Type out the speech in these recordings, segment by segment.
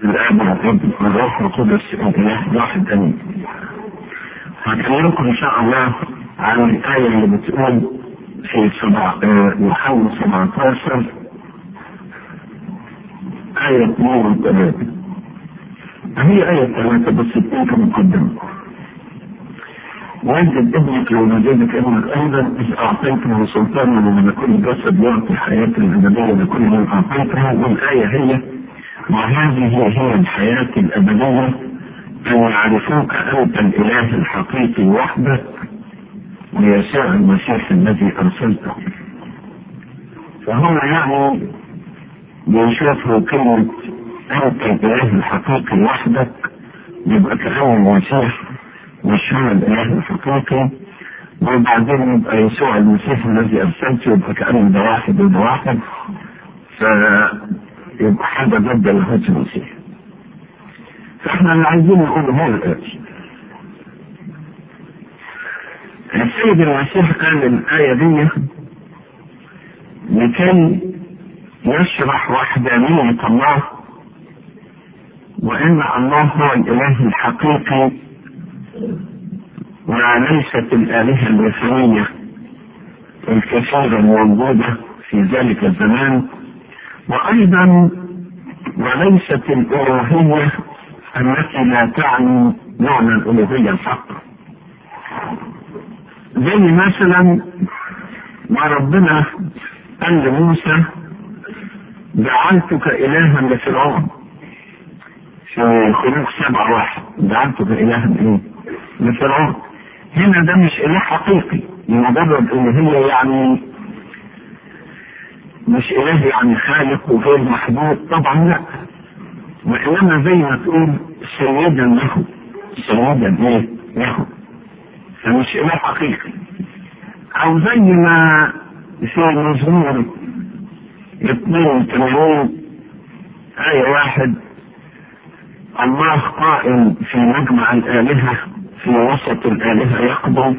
الآب والابن والروح القدس إله واحد آمين. هكلمكم إن شاء الله عن الآية اللي بتقول في يوحنا 17 آية 2 و3. هي آية 3 بس اتنين كمقدمة. وجد ابنك لولدك ابنك أيضا إذ أعطيته سلطانا من كل جسد يعطي الحياة الأبدية لكل من أعطيته. والآية هي: وهذه هي الحياة الأبدية أن يعرفوك أنت الإله الحقيقي وحدك ويسوع المسيح الذي أرسلته. فهم يعني بيشوفوا كلمة أنت الإله الحقيقي وحدك يبقى كأنه المسيح ويسوع الإله الحقيقي، وبعدين يبقى يسوع المسيح الذي أرسلته يبقى كأنه ده واحد وده واحد، فيبقى حاجة ضد الهوت المسيح. فاحنا اللي عايزين نقوله هو الآتي: السيد المسيح قال الآية دي لكي يشرح وحدانية الله، وإن الله هو الإله الحقيقي وليست الآلهة الوثنية الكثيرة الموجودة في ذلك الزمان، وأيضا وليست الألوهية التي لا تعني معنى الألوهية الفقط. زي مثلا ما ربنا قال لموسى: جعلتك إلها لفرعون في خروج 7:1، جعلتك إلها إيه؟ لفرعون. هنا ده مش إله حقيقي لمجرد إلهية، يعني مش إله يعني خالق وغير محدود، طبعا لا، وإنما زي ما تقول سيدا له، سيدا إيه؟ له، فمش إله حقيقي. أو زي ما في مزمور 82 آية 1: الله قائم في مجمع الآلهة في وسط الآلهة يقضي.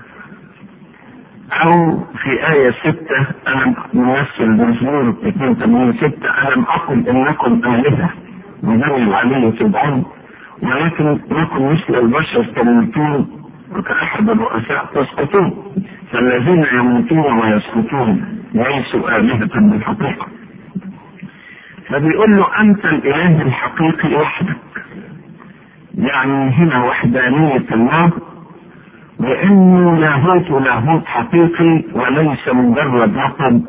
أو في آية 6 ألم نمثل مزمور 82:6: ألم أقل إنكم آلهة وبني العلي تدعون ولكن لكم مثل البشر تموتون وكأحد الرؤساء تسقطون، فالذين يموتون ويسقطون ليسوا آلهة بالحقيقة. فبيقول له أنت الإله الحقيقي وحدك، يعني هنا وحدانية الله، وإنه لاهوت حقيقي وليس مجرد لقب.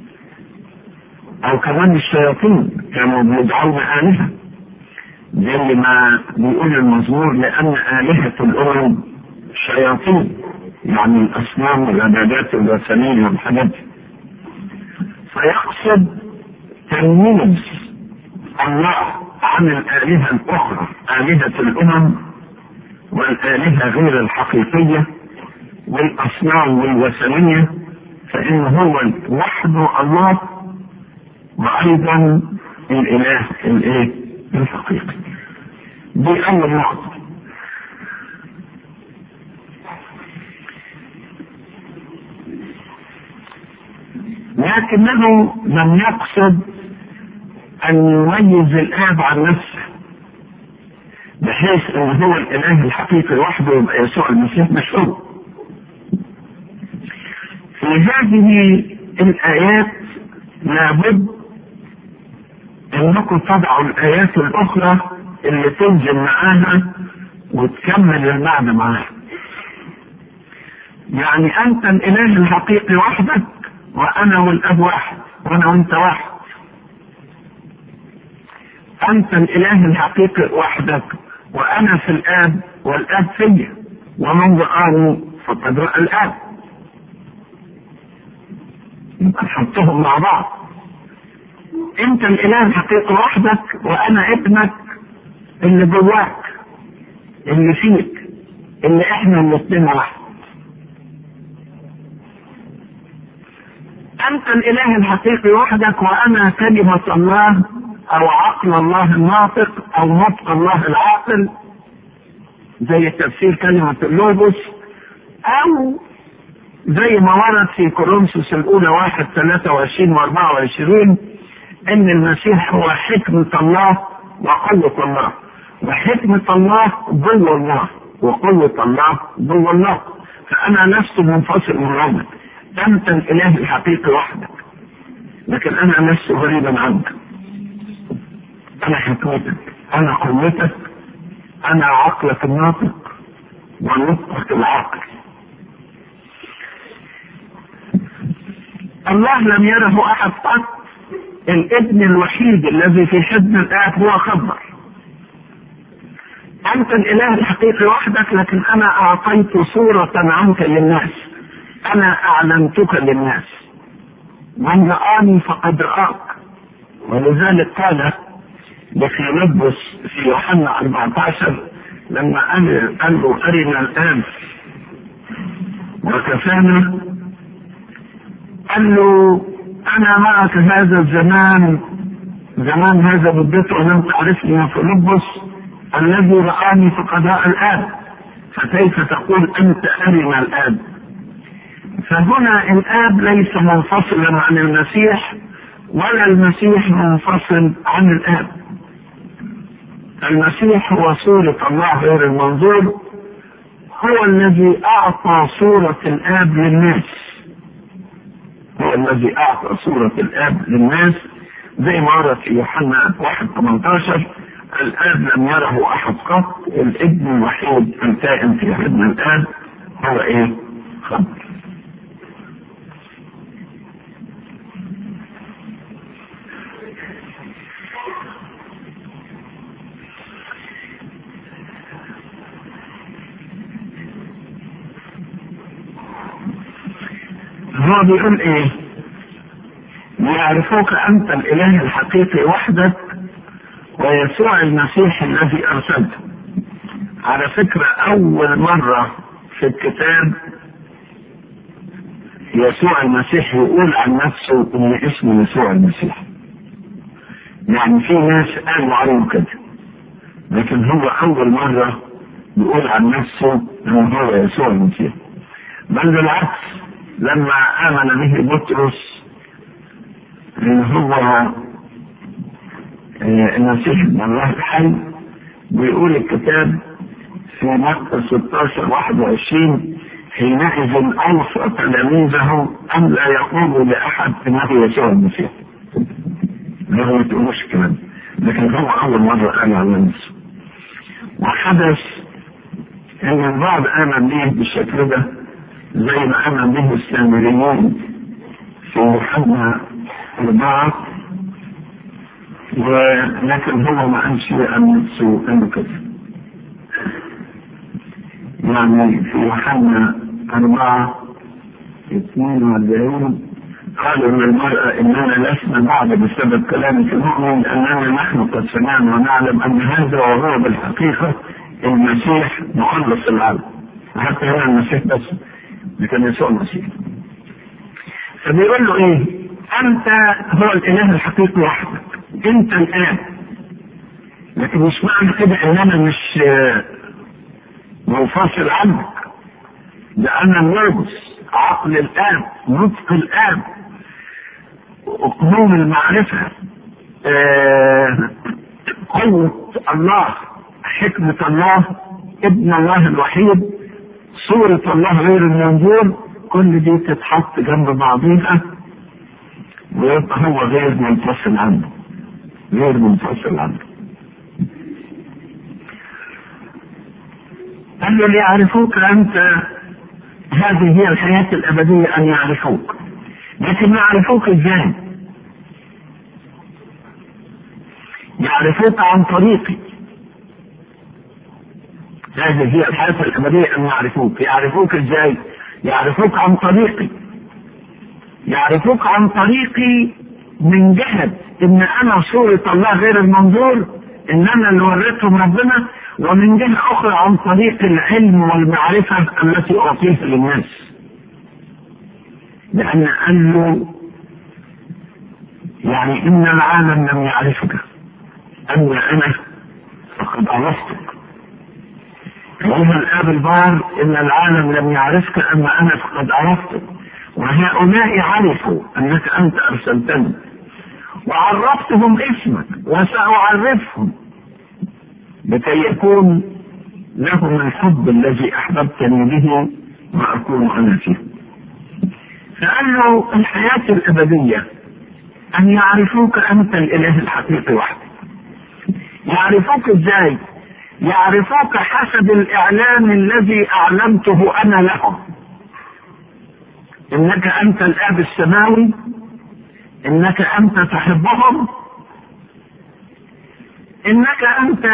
أو كمان الشياطين كانوا بيدعون آلهة، زي ما بيقول المزمور: لأن آلهة الأمم شياطين، يعني الأصنام والعبادات الوثنية والحاجات. فيقصد تمييز الله عن الآلهة الأخرى، آلهة الأمم والآلهة غير الحقيقية والأصنام والوثنية، فإن هو وحده الله وأيضا الإله الإيه؟ الحقيقي. دي أول نقطة. لكنه لم يقصد أن يميز الآب عن نفسه بحيث أن هو الإله الحقيقي وحده يبقى يسوع المسيح مش هو. في هذه الآيات لابد أنكم تضعوا الآيات الأخرى اللي تنزل معاها وتكمل المعنى معاها. يعني أنت الإله الحقيقي وحدك وأنا والأب واحد، وأنا وأنت واحد. أنت الإله الحقيقي وحدك وأنا في الآب والآب فيا، ومن رآني فقد رأى الآب. يبقى نحطهم مع بعض. أنت الإله الحقيقي وحدك وأنا ابنك اللي جواك اللي فيك، اللي إحنا الاثنين واحد. أنت الإله الحقيقي وحدك وأنا كلمة الله أو عقل الله الناطق أو نطق الله العاقل، زي تفسير كلمة اللوغوس، أو زي ما ورد في كورنثوس الأولى 1:23 و24 إن المسيح هو حكمة الله وقوة الله، وحكمة الله جوه الله، وقوة الله جوه الله. فأنا لست منفصل من عنك، أنت الإله الحقيقي وحدك، لكن أنا لست غريبا عنك. أنا حكمتك، أنا قوتك، أنا عقلك الناطق ونطقك العقل. الله لم يره أحد قط، الابن الوحيد الذي في حضن الآب هو خبر. أنت الإله الحقيقي وحدك، لكن أنا أعطيت صورة عنك للناس، أنا أعلنتك للناس، من رآني فقد رآك. ولذلك قال لفيلبس في يوحنا 14 لما قال له أرنا الآن وكفانا، قال له أنا معك هذا الزمان، زمان هذا بالضبط ولم تعرفني يا فيلبس، الذي رآني فقد رأى الآب، فكيف تقول أنت أرنا الآب؟ فهنا الآب ليس منفصلا عن المسيح، ولا المسيح منفصل عن الآب. المسيح هو صورة الله غير المنظور، هو الذي أعطى صورة الآب للناس، هو الذي أعطى صورة الآب للناس، زي ما ورد في يوحنا 1:18 الآب لم يره أحد قط، الابن الوحيد الكائن في حضن الآب هو إيه؟ خبر. هو بيقول ايه؟ يعرفوك انت الاله الحقيقي وحدك ويسوع المسيح الذي ارسلته. على فكرة اول مرة في الكتاب يسوع المسيح يقول عن نفسه ان اسمه يسوع المسيح. يعني في ناس قالوا عنه كده، لكن هو اول مرة يقول عن نفسه ان هو يسوع المسيح. بل بالعكس، لما آمن به بطرس إن هو المسيح ابن الله الحي، بيقول الكتاب في متى 16:21 حينئذ أوصى تلاميذه أن لا يقولوا لأحد إنه يسوع المسيح. ما تقولوش الكلام، لكن هو أول مرة قال على نفسه. وحدث إن البعض آمن به بالشكل ده زي ما آمن به السامريين في يوحنا 4، ولكن هو ما قالش عن نفسه انه كده. يعني في يوحنا 4:42 قالوا للمرأة اننا لسنا بعد بسبب كلامك المؤمن، اننا نحن قد سمعنا ونعلم ان هذا وهو بالحقيقة المسيح مخلص العالم. حتى هنا المسيح بس، لكن يسوع المسيح. فبيقول له ايه؟ انت هو الاله الحقيقي وحدك، انت الآب، لكن مش معنى كده ان انا مش منفصل عنك، لان الناموس عقل الآب، نطق الآب، اقنوم المعرفة، قوة الله، حكمة الله، ابن الله الوحيد، صورة الله غير المنظور، كل دي تتحط جنب بعضيها ويبقى هو غير منفصل عنه، غير منفصل عنه. قال له ليعرفوك أنت، هذه هي الحياة الأبدية أن يعرفوك. لكن يعرفوك إزاي؟ يعرفوك عن طريقي. هذه هي الحياة الأبدية أن يعرفوك. يعرفوك إزاي؟ يعرفوك عن طريقي. يعرفوك عن طريقي من جهة إن أنا صورة الله غير المنظور، إن أنا اللي وريتهم ربنا، ومن جهة أخرى عن طريق العلم والمعرفة التي أعطيها للناس. لأن قال له يعني إن العالم لم يعرفك، أما أنا فقد عرفتك. أيها الآب البار، إن العالم لم يعرفك أما أنا فقد عرفتك، وهؤلاء عرفوا أنك أنت أرسلتني، وعرفتهم اسمك وسأعرفهم لكي يكون لهم الحب الذي أحببتني به وأكون أنا فيه. فقال له الحياة الأبدية أن يعرفوك أنت الإله الحقيقي وحدك. يعرفوك إزاي؟ يعرفوك حسب الإعلان الذي أعلمته أنا لهم، إنك أنت الآب السماوي، إنك أنت تحبهم، إنك أنت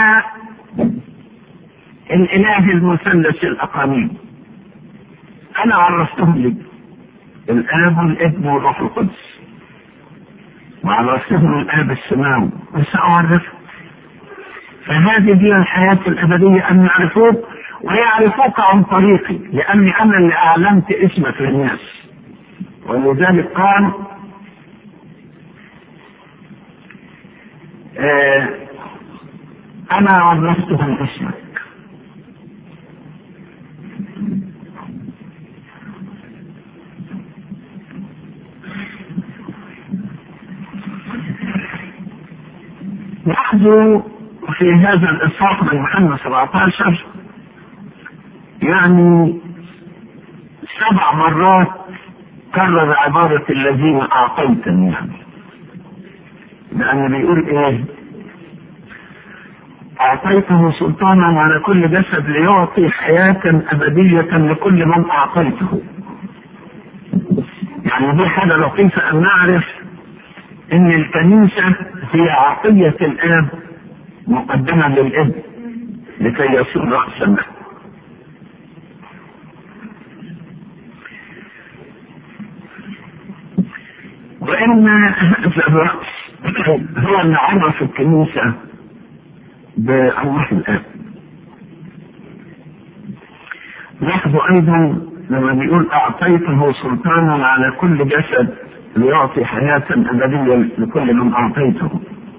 الإله المثلث الأقانيم. أنا عرفتهم لك الآب والابن والروح القدس، وعرفتهم الآب السماوي، وسأعرفهم. فهذه هي الحياة الأبدية، أن يعرفوك ويعرفوك عن طريقي، لأني أنا اللي أعلنت اسمك للناس. ولذلك قال أنا عرفتهم اسمك. لاحظوا في هذا الإصحاح من يوحنا 17 يعني 7 مرات كرر عبارة الذين أعطيتني، يعني لأن بيقول إيه؟ أعطيته سلطانا على كل جسد ليعطي حياة أبدية لكل من أعطيته. يعني دي حاجة لطيفة أن نعرف إن الكنيسة هي عطية الآب مقدمة للابن لكي يصير رأسا له. وإن هذا الرأس هو اللي عرف الكنيسة بالله الآب. لاحظوا أيضا لما بيقول أعطيته سلطانا على كل جسد ليعطي حياة أبدية لكل من أعطيته.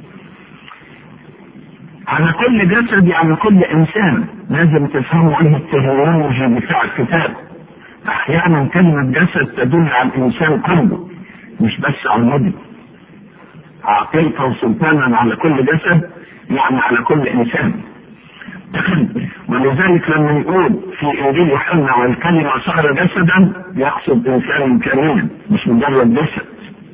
على كل جسد يعني كل إنسان. لازم تفهموا إيه الترمينولوجي بتاع الكتاب. أحيانا كلمة جسد تدل على الإنسان كله مش بس على المدن. أعطيته سلطانا على كل جسد يعني على كل إنسان. ولذلك لما يقول في إنجيل يوحنا والكلمة صار جسدا يقصد إنسان كاملا مش مجرد جسد.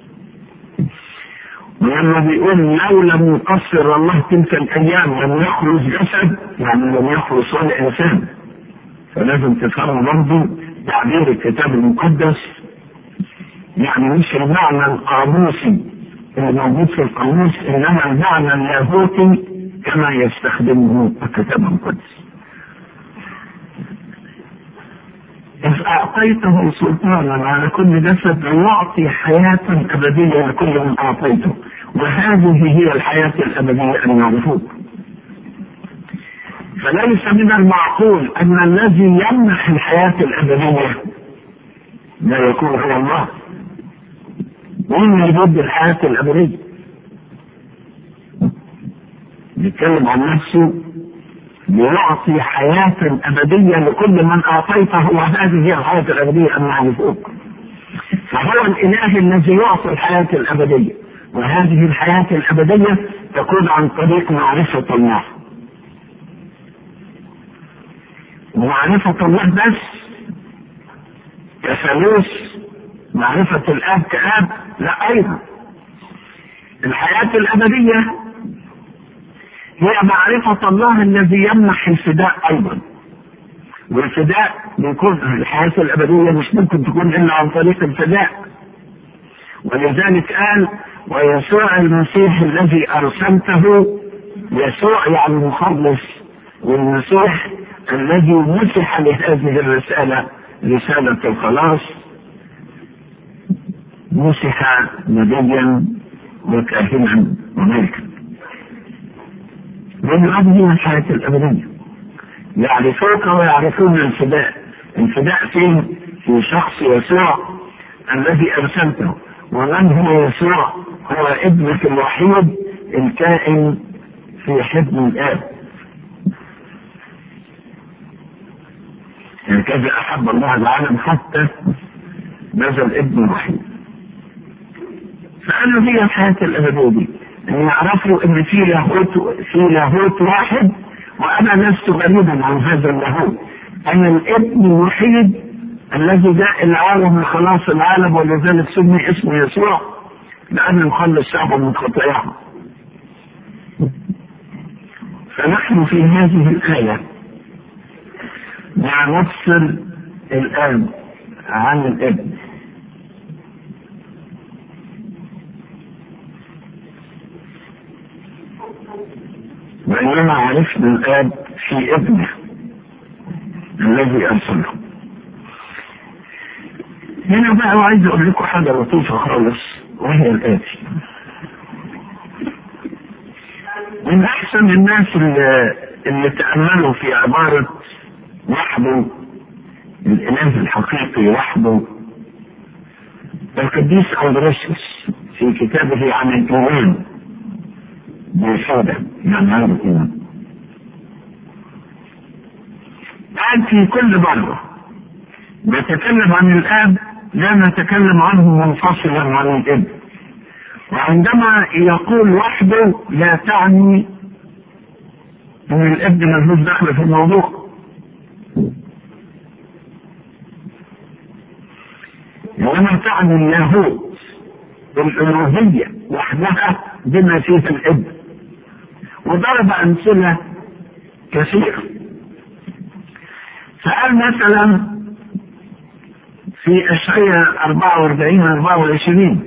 ولما بيقول لو لم يقصر الله تلك الأيام لم يخلص جسد يعني لم يخلص ولا إنسان. فلازم تفهموا برضه تعبير الكتاب المقدس، يعني مش المعنى القاموسي اللي موجود في القاموس، إنما المعنى اللاهوتي كما يستخدمه الكتاب المقدس. إذ أعطيته سلطانا على كل جسد ليعطي حياة أبدية لكل من أعطيته، وهذه هي الحياة الأبدية أن يعرفوك. فليس من المعقول أن الذي يمنح الحياة الأبدية لا يكون هو الله. مين اللي ضد الحياة الأبدية؟ بيتكلم عن نفسه ليعطي حياة أبدية لكل من أعطيته، وهذه هي الحياة الأبدية أن يعرفوك. فهو الإله الذي يعطي الحياة الأبدية، وهذه الحياة الأبدية تكون عن طريق معرفة الله. ومعرفة الله بس كثالوث، معرفة الآب كآب لا، أيضا الحياة الأبدية هي معرفة الله الذي يمنح الفداء أيضا. والفداء بيكون الحياة الأبدية مش ممكن تكون إلا عن طريق الفداء. ولذلك قال ويسوع المسيح الذي أرسلته، يسوع يعني مخلص، والمسيح الذي مسح لهذه الرسالة رسالة الخلاص، مسح نبيا وكاهنا وملكا. هذه الحياة الأبدية. يعرفوك ويعرفون الفداء. الفداء فين؟ في شخص يسوع الذي أرسلته. ومن هو يسوع؟ هو ابنك الوحيد الكائن في حضن الآب. هكذا أحب الله العالم حتى نزل ابن الوحيد. فقالوا هي الحياة الأبدية دي، أن يعرفوا أن في لاهوت واحد، وأنا لست غريبا عن هذا اللاهوت. أنا الابن الوحيد الذي جاء العالم لخلاص العالم، ولذلك سمي اسمه يسوع لأنه يخلص شعبه من خطاياهم. فنحن في هذه الآية نفصل الآب عن الابن. وإنما عرفنا الآب في ابنه الذي أرسله. هنا بقى عايز أقول لكم حاجة لطيفة خالص، وهي الآتي: من أحسن الناس اللي تأملوا في عبارة وحده، الإله الحقيقي وحده، القديس أندروسيوس في كتابه عن الإيمان بشهادة يعني عن الإيمان. قال في كل مرة نتكلم عن الآب لا نتكلم عنه منفصلا عن الابن، وعندما يقول وحده لا تعني ان الابن ملوش دخل في الموضوع، وما تعني اللاهوت الالوهيه وحدها بما فيه الابن. وضرب امثله كثيره، فقال مثلا في اشعياء 44-24: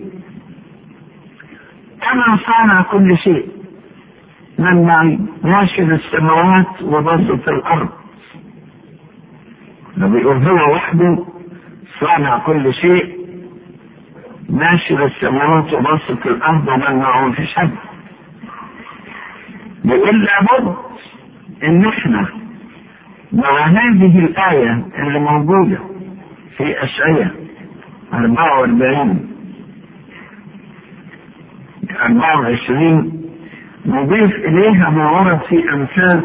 أنا صانع كل شيء، من معي ناشر السماوات وبسط الأرض. بيقول هو وحده صانع كل شيء، ناشر السماوات وبسط الأرض، ومن معه في حد. بيقول لابد إن إحنا مع هذه الآية اللي موجودة في أشعياء 44-24 نضيف إليها ما ورد في أمثال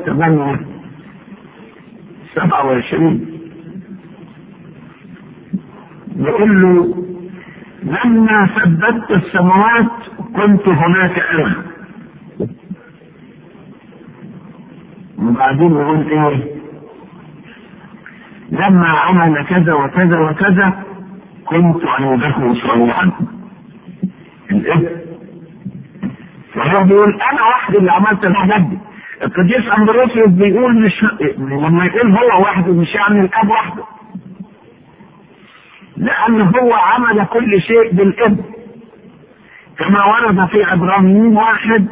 8-27. يقول له: لما ثبتت السماوات كنت هناك أنا. وبعدين يقول إيه؟ لما عمل كذا وكذا وكذا كنت عنده صالحا. الابن. فهو بيقول انا وحدي اللي عملت الحاجات دي. القديس اندروسيوس بيقول مش لما يقول هو وحده مش يعني الاب وحده، لان هو عمل كل شيء بالابن، كما ورد في عبرانيين 1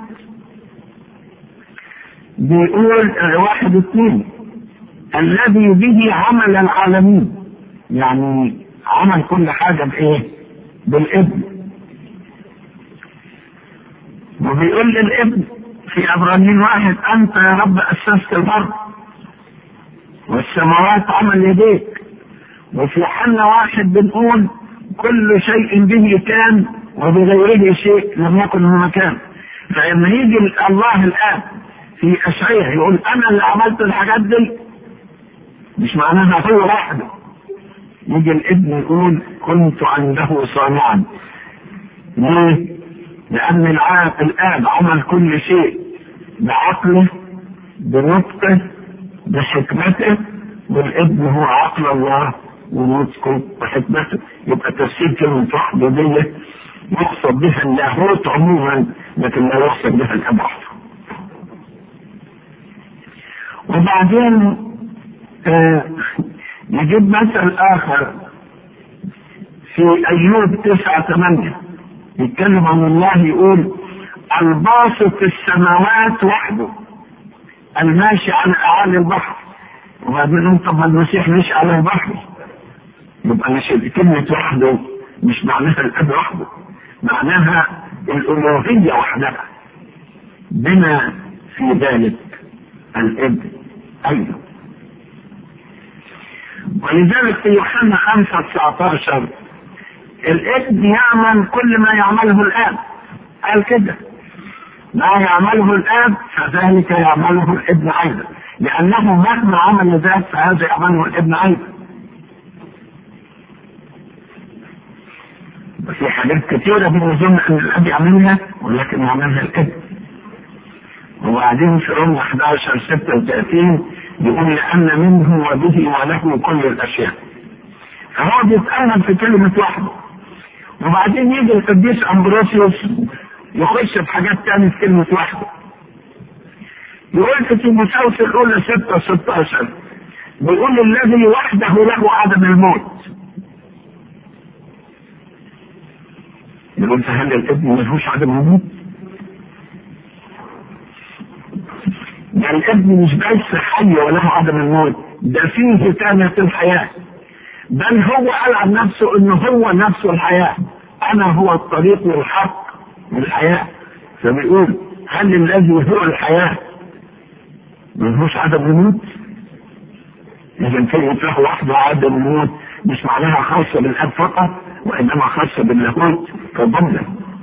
بيقول 1:2: الذي به عمل العالمين، يعني عمل كل حاجة بإيه؟ بالابن. وبيقول للابن في عبرانيين 1: أنت يا رب أسست الأرض والسماوات عمل يديك. وفي حنا 1 بنقول: كل شيء به كان وبغيره شيء لم يكن هو مكان. فلما يجي الله الآب في أشعياء يقول أنا اللي عملت الحاجات دي، مش معناها هو وحده. يجي الابن يقول كنت عنده صانعا. ليه؟ لأن الآب عمل كل شيء بعقله بنطقه بحكمته، والابن هو عقل الله ونطقه وحكمته. يبقى تفسير كلمة وحده دي يقصد بها اللاهوت عموما، لكن لا يقصد بها الاب وحده. وبعدين نجيب مثل اخر في ايوب 9:8 يتكلم عن الله، يقول الباسط السماوات وحده الماشي على اعالي البحر. وبعدين طب المسيح مش على البحر، يبقى مش كلمة وحده مش معناها الاب وحده، معناها الالوهية وحدها بما في ذلك الابن ايضا. ولذلك في يوحنا 5:19 الابن يعمل كل ما يعمله الاب، قال كده: ما يعمله الاب فذلك يعمله الابن ايضا، لانه مهما عمل ذاك فهذا يعمله الابن ايضا. في حاجات كثيرة بنظن ان الاب يعملها ولكن يعملها الابن. وبعدين في رومية 11:36 يقول لأن منه وبه وله كل الأشياء. فهو بيتأمل في كلمة وحده. وبعدين يجي القديس أمبروسيوس يخش في حاجات تانية في كلمة وحده. يقول في تيموثاوس الأولى 6:16 بيقول الذي وحده له عدم الموت. يقول فهل الابن ملهوش عدم الموت؟ ده الابن مش بس حي وله عدم الموت، ده فيه ثانية الحياة، بل هو قال عن نفسه انه هو نفسه الحياة، انا هو الطريق والحق والحياة. فبيقول هل الذي هو الحياة ملهوش عدم الموت؟ إذا كلمة له وحده عدم الموت مش معناها خاصة بالاب فقط، وانما خاصة باللاهوت كضمن.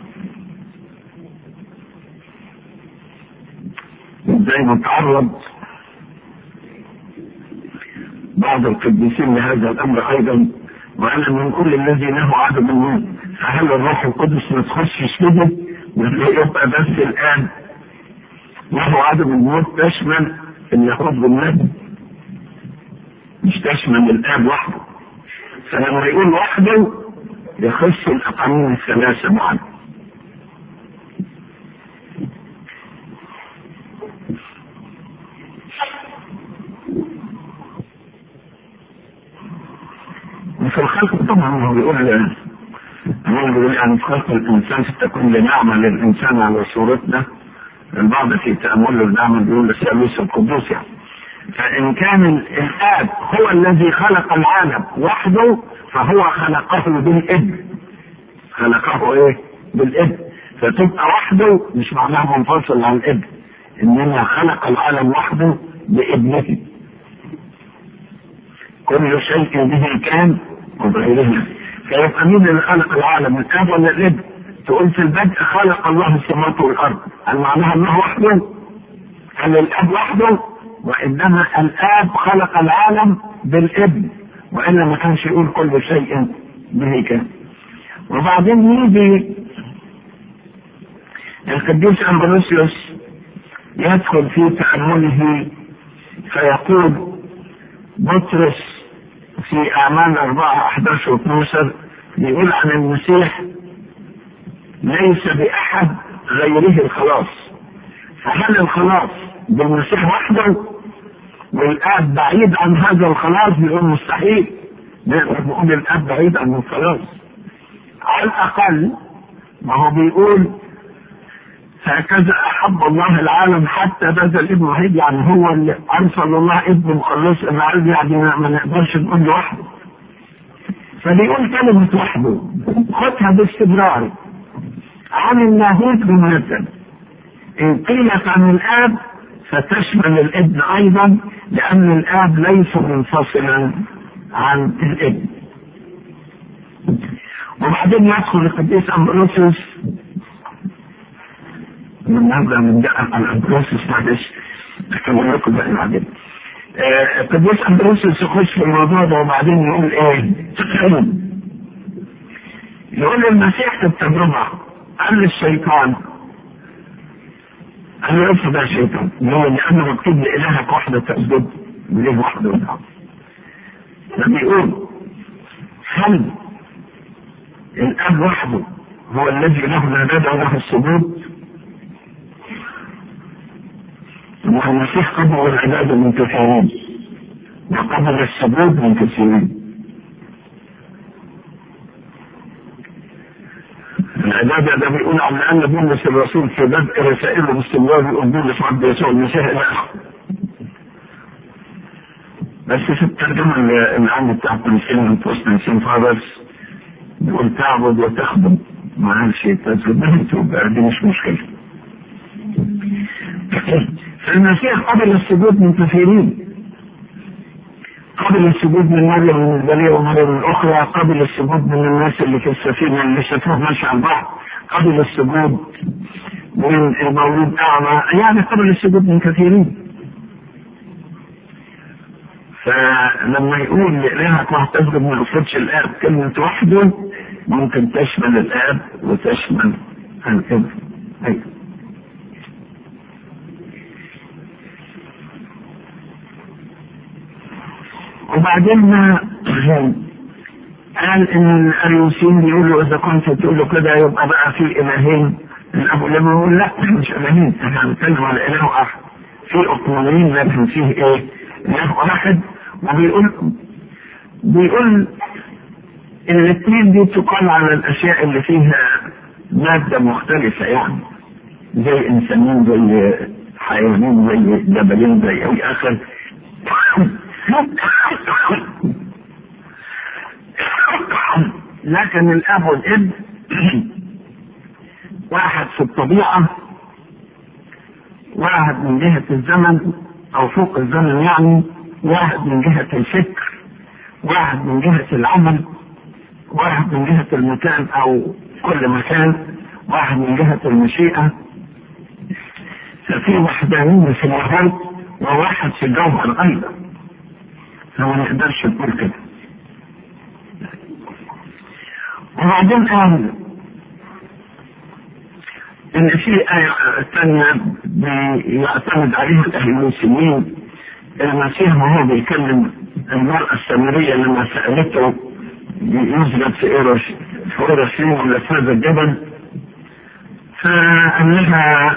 ازاي نتعرض بعض القديسين لهذا الامر ايضا، وانا من كل الذي له عدم الموت، فهل الروح القدس ما تخشش كده يبقى بس الان له عدم الموت تشمل اللاهوت بالنبي، مش تشمل الاب وحده. فلما يقول وحده يخص الاقانيم الثلاثه معا. وفي الخلق طبعا هو بيقول يعني في خلق الانسان ستكون لنعمه للانسان على صورتنا. البعض في تامله النعمه بيقول الثالوث القدوس يعني. فان كان الاب هو الذي خلق العالم وحده فهو خلقه بالابن. خلقه ايه؟ بالابن. فتبقى وحده مش معناها منفصل عن الابن، انما خلق العالم وحده بابنته. كل شيء به كان وبغيره. فيبقى مين اللي خلق العالم؟ الاب ولا الابن؟ تقول في البدء خلق الله السماوات والارض، هل معناها الله وحده؟ هل الاب وحده؟ وانما الاب خلق العالم بالابن، والا ما كانش يقول كل شيء به كان. وبعدين يجي القديس أمبروسيوس يدخل في تأمله فيقول بطرس في أعمال 4:11-12 يقول عن المسيح ليس بأحد غيره الخلاص. فهل الخلاص بالمسيح وحده؟ والآب بعيد عن هذا الخلاص؟ بيقول مستحيل. بيقول الآب بعيد عن الخلاص على الأقل. ما هو بيقول هكذا أحب الله العالم حتى بذل ابنه وحيد، يعني هو اللي أرسل الله ابنه مخلص العالم، يعني ما نقدرش نقول لوحده. فبيقول كلمة وحده خدها باستمرار عن اللاهوت بالمثل. إن قيلت عن الآب فتشمل الابن أيضا، لأن الآب ليس منفصلا عن الابن. وبعدين يدخل القديس أمبروسيوس. النهارده بندقق على أمبروسيوس، معلش أكمل لكم بقى بعدين. القديس أمبروسيوس يخش في الموضوع ده وبعدين يقول إيه؟ يقول المسيح في التجربة قال للشيطان، قال له افرض يا شيطان لأنه مكتوب لإلهك وحده تسجد وليه وحده وحده. فبيقول هل الاب وحده هو الذي له العباده وله السجود؟ والمسيح قبل العباده من كثيرين وقبل السجود من كثيرين. العباده ده بيقول عن ان بولس الرسول في بدء رسائله باستمرار بيقول بولس عبد يسوع المسيح الى اخره. بس في الترجمه اللي عندي بتاعت نسين نسين فارس يقول تعبد وتخدم، ما قالش تسجد تبقى دي مش مشكله. فالمسيح قبل السجود من كثيرين، قبل السجود من مريم من البلية ومريم الأخرى، قبل السجود من الناس اللي في السفينة اللي شافوه ماشي على البحر، قبل السجود من المولود أعمى، يعني قبل السجود من كثيرين. فلما يقول لإلهك وهتسجد ما يقصدش الآب، كلمة وحده ممكن تشمل الآب وتشمل الابن. أيوه. وبعدين قال ان الاريوسيين بيقولوا اذا كنت تقول له كده يبقى بقى في الهين. الاب والابن يقول لا مش الهين، احنا بنتكلم على اله واحد. في اقنوميين لكن فيه ايه؟ اله واحد. وبيقول الاثنين دي تقال على الاشياء اللي فيها ماده مختلفه، يعني زي انسانين زي حيوانين زي جبلين زي اي اخر. لكن الاب والابن واحد في الطبيعه، واحد من جهه الزمن او فوق الزمن، يعني واحد من جهه الفكر، واحد من جهه العمل، واحد من جهه المكان او كل مكان، واحد من جهه المشيئه. ففي وحدانية في الوحد وواحد في الجوهر ايضا، فما نقدرش نقول كده. وبعدين قال ان في آية ثانية بيعتمد عليها الأهلوسيين. المسيح وهو بيكلم المرأة السامرية لما سألته يسجد في أورشليم ولا في هذا الجبل، فقال لها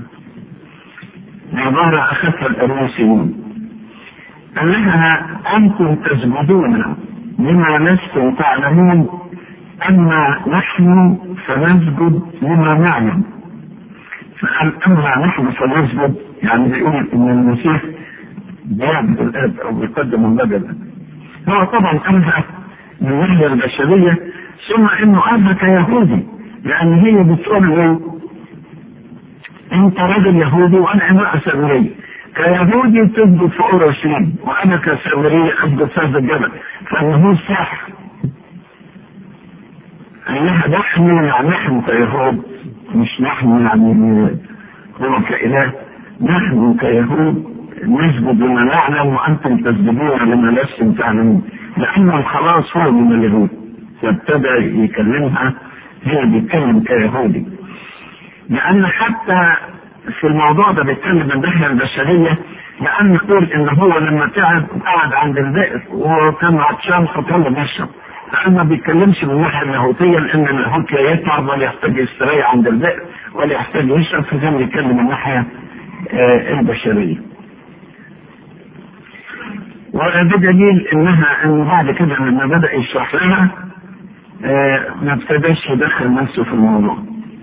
عبارة أخذها الأهلوسيين، قال لها أنتم تسجدون لما لستم تعلمون، أما نحن فنسجد لما نعلم. فقال أما نحن فنسجد، يعني بيقول إن المسيح بيعبد الآب أو بيقدم المجد. هو طبعا قالها من الناحية البشرية، ثم إنه قالها كيهودي، لأن هي بتقول له أنت راجل يهودي وأنا امرأة سامرية، كيهودي تسجد في أورشليم وأنا كسامرية أسجد في هذا الجبل، فإنه صح. انها نحن كيهود، مش نحن يعني هو كإله، نحن كيهود نسجد لما نعلم وانتم تسجدون لما لستم تعلمون، لان الخلاص هو من اليهود. فابتدى يكلمها، هي بيتكلم كيهودي، لان حتى في الموضوع ده بيتكلم من الناحيه البشريه، لان يقول ان هو لما تعب قعد عند البئر وكان عطشان فطلب يشرب، فأنا ما بيتكلمش من الناحية اللاهوتية، لأن اللاهوت لا يتعب ولا يحتاج يستريح عند البئر ولا يحتاج يشرب، فكان بيتكلم من الناحية البشرية. وبدليل إن بعد كده لما بدأ يشرح لها ما ابتداش يدخل نفسه في الموضوع.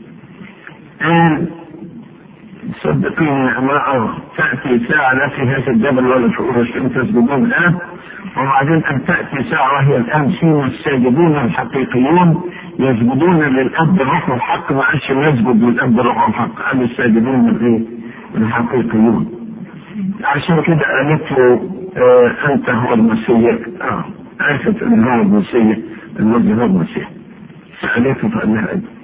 صدقيني يا امرأة، تأتي ساعة لا في هذا الجبل ولا في أورشليم تسجدون الآن، وبعدين أن تأتي ساعة وهي الآن فيما الساجدون الحقيقيون يسجدون للأب بالروح والحق. ما قالش نسجد للأب بالروح والحق، قال الساجدون الحقيقيون. عشان كده قالت له أنت هو المسيح. عرفت أن هو المسيح الذي هو المسيح، سألته فقال لها أيضا.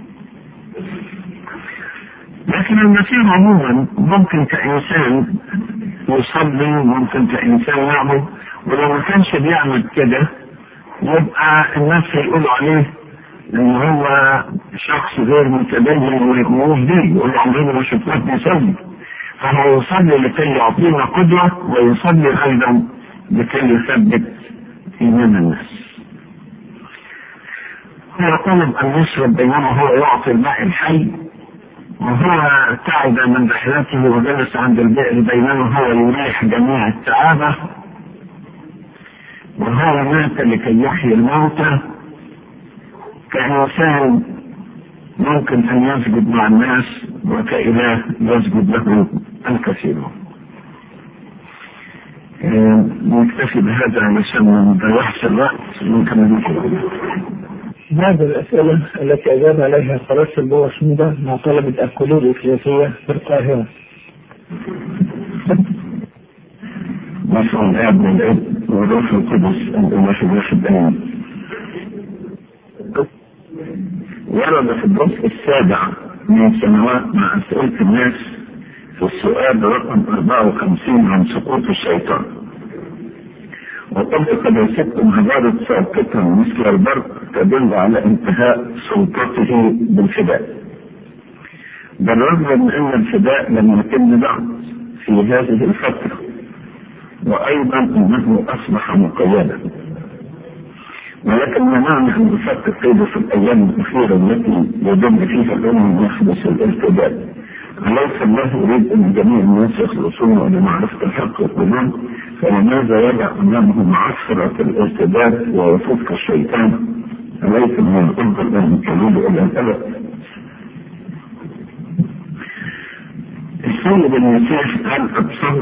لكن المسيح عموما ممكن كإنسان يصلي، ممكن كإنسان يعمل، ولو ما كانش بيعمل كده يبقى الناس يقولوا عليه ان هو شخص غير متدين ومش دين، يقولوا عمرنا ما شفناه بيصلي. فهو يصلي لكي يعطينا قدوة، ويصلي ايضا لكي يثبت ايمان الناس. هو طلب ان يشرب بينما هو يعطي الماء الحي، وهو تعب من رحلته وجلس عند البئر بينما هو يريح جميع التعابة، وهو مات لكي يحيي الموتى. كإنسان ممكن أن يسجد مع الناس، وكإله يسجد له الكثيرون. نكتفي بهذا علشان ما نضيعش الوقت. ممكن نقول هذه الأسئلة التي أجاب عليها قناة البوة شميدة مع طلبة الكلية الإكليسية في القاهرة. مصر الآب والابن والروح القدس الأمة في الدين. ورد في الدرس السابع من سنوات مع أسئلة الناس في السؤال رقم 54 عن سقوط الشيطان، وطبق دراستكم عبارة ساقطا مثل البرق تدل على انتهاء سلطته بالفداء، بالرغم من أن الفداء لم يتم بعد في هذه الفترة، وأيضا أنه أصبح مقيدا. ولكن ما معنى أن يفكر قيده في الأيام الأخيرة التي يضم فيها الأمم يحدث الارتداد؟ أليس الله يريد أن جميع الناس يخلصون ولمعرفة الحق والإيمان؟ فلماذا يضع أمامهم عثرة الارتداد ووفود كالشيطان؟ أليس من الأفضل أن يكلموا إلى الأبد؟ السيد المسيح قال أبصر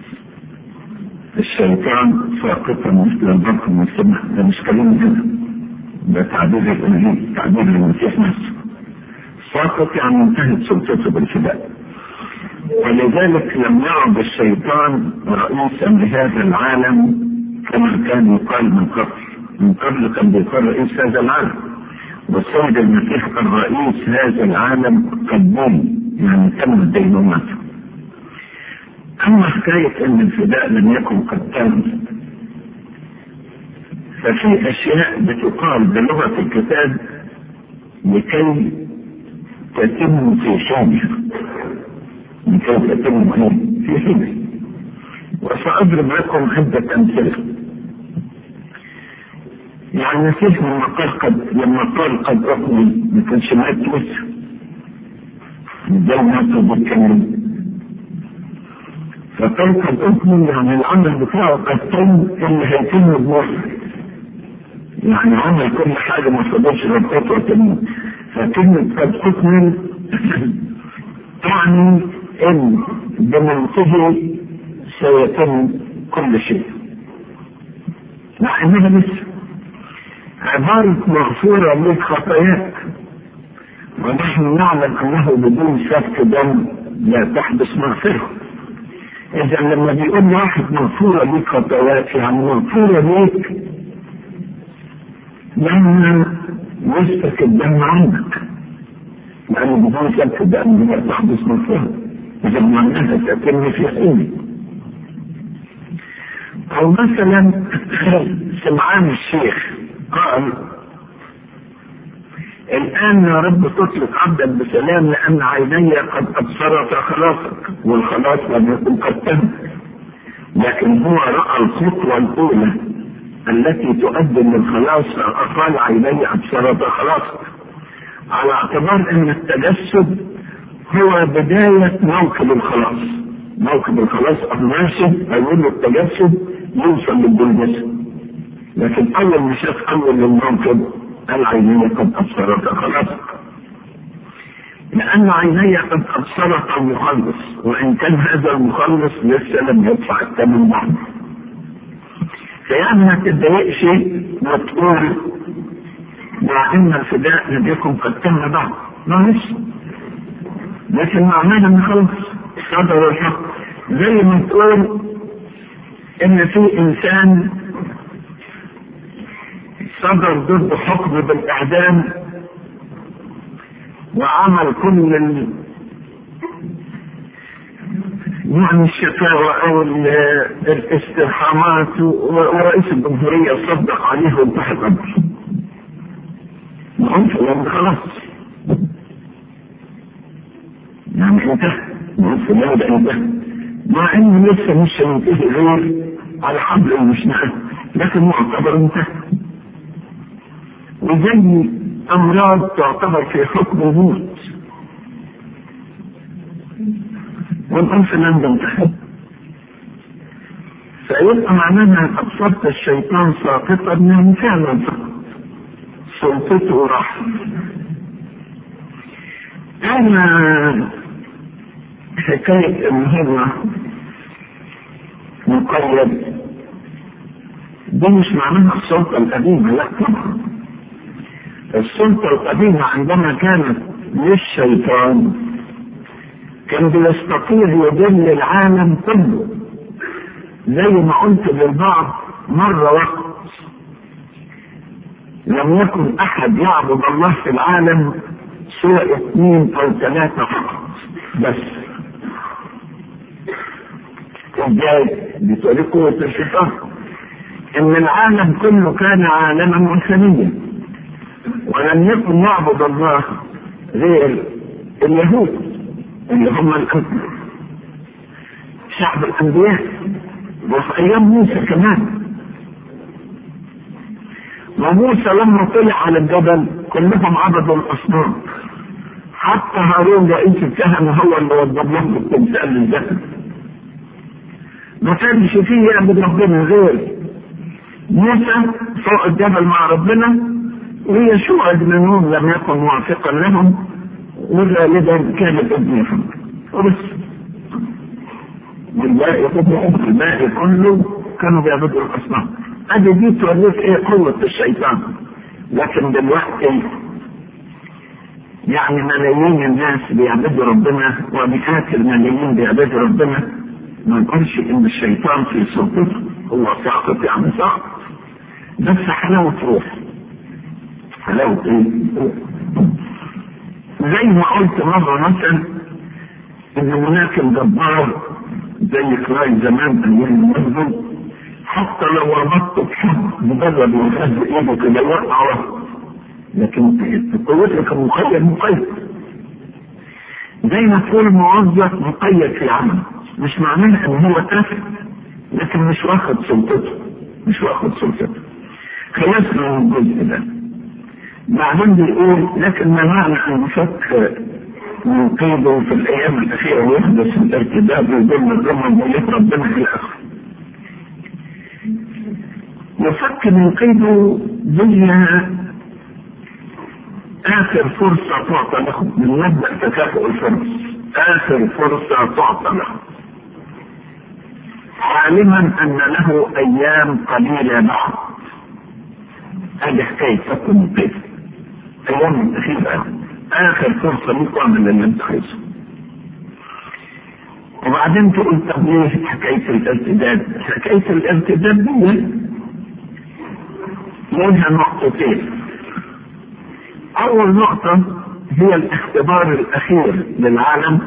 الشيطان ساقطا مثل البرق من السماء. ده مش كلام هنا، ده تعبير الإنجيل، تعبير المسيح نفسه. ساقط يعني انتهت سلطته بالفداء. ولذلك لم يعد الشيطان رئيسا لهذا العالم كما كان يقال من قبل. من قبل كان بيقال رئيس هذا العالم، والسيد المسيح كان رئيس هذا العالم قدام، يعني تم دينونته. أما حكاية أن الفداء لم يكن قد تم، ففي أشياء بتقال بلغة الكتاب لكي تتم في حينها، لكي تتم في حينها. وسأضرب لكم عدة أمثلة. يعني المسيح لما قال قد أكمل ما كانش مات لسه، ده مات بالكامل. فقال قد أكمل يعني العمل بتاعه قد تم، اللي هيتم بمصر، يعني عمل كل حاجة ما فضلش غير خطوة تانية. فكلمة قد أكمل تعني إن بمنتهي سيتم كل شيء، مع إنها لسه عبارة مغفورة للخطاياك، ونحن نعلم أنه بدون سفك دم لا تحدث مغفرة. إذا لما بيقول واحد مغفورة ليك خطاياك، يعني مغفورة ليك لما يسفك الدم عنك، لأن بدون سفك الدم لا تحدث مغفرة. إذا معناها تتم في حينك. أو مثلا سمعان الشيخ قال الآن يا رب تطلق عبدا بسلام لأن عيني قد أبصرت خلاصك، والخلاص لم يكن قد تم، لكن هو رأى الخطوة الأولى التي تؤدي للخلاص فقال عيني أبصرت خلاصك، على اعتبار أن التجسد هو بداية موكب الخلاص. موكب الخلاص الناشئ أول التجسد يوصل للجلجسد، لكن أول ما شاف أول الموكب قال عيني قد أبصرت خلاصك، لأن عيني قد أبصرت المخلص، وإن كان هذا المخلص لسه لم يدفع الثمن بعد. فيعني ما تتضايقش وتقول مع إن الفداء لم يكن قد تم بعد، ما لسه، لكن معناه إن خلص صدر الحق. زي ما تقول إن في إنسان صدر ضد حكم بالإعدام وعمل كل يعني الشكاوى أو الاسترحامات، ورئيس الجمهورية صدق عليه وانتهى الأمر. معنف الأمر خلاص، يعني انتهى، معنف الأمر انتهى، مع إنه لسه مش هينتهي غير على حبل المشنقة، لكن معتبر انتهى. وزي أمراض تعتبر في حكم الموت، والأنف لم ينتهي. فيبقى معناها أبصرت الشيطان ساقطا، يعني فعلا سلطته راح. أنا حكاية إن هو مقيد دي مش معناها السلطة القديمة، لا طبعا. السلطة القديمة عندما كانت للشيطان كان بيستطيع يضل العالم كله، زي ما قلت للبعض مرة وقت لم يكن أحد يعبد الله في العالم سوى 2 أو 3 فقط بس. ازاي؟ بطريقة قوة الشيطان. إن العالم كله كان عالما وثنيا، ولم يكن يعبد الله غير اليهود اللي هم شعب الأنبياء، وفي ايام موسى كمان. وموسى لما طلع على الجبل كلهم عبدوا الاصنام، حتى هارون رئيس الكهنه هو اللي وضب لهم التمثال للذهب. ما كانش فيه يعبد ربنا غير موسى فوق الجبل مع ربنا، ويشوع ابن نون لم يكن موافقا لهم، وغالبا كان ابنهم وبس. والباقي كله كانوا بيعبدوا الاصنام. ادي دي توريك ايه قوة الشيطان. لكن دلوقتي يعني ملايين الناس بيعبدوا ربنا ومئات الملايين بيعبدوا ربنا. ما نقولش ان الشيطان في سلطته، هو ساقط يعني ساقط، بس حلاوة روح. حلاوة ايه؟ زي ما قلت مرة مثلا ان هناك الجبار زي كلاي زمان ايام المسجد، حتى لو ربطته بحب مجرد وخد ايده كده يقع، لكن قوتك مقيد. زي ما تقول موظف مقيد في العمل، مش معناه ان هو تافه، لكن مش واخد سلطته. خلصنا من الجزء ده. بعدين بيقول لكن ما معنى ان نفك من قيده في الايام الاخيره ويحدث الارتداد ويضم الرمى وليه ربنا في الاخر. يفك من قيده دنيا اخر فرصه تعطى لهم من مبدا تكافؤ الفرص، اخر فرصه تعطى لهم، عالما ان له ايام قليله بعد. هذه حكايه فك من قيده، ايام الاخيره اخر فرصه لك اعمل اللي انت عايزه. وبعدين تقول طب ليه حكايه الارتداد؟ حكايه الارتداد دي لها نقطتين. اول نقطه هي الاختبار الاخير للعالم،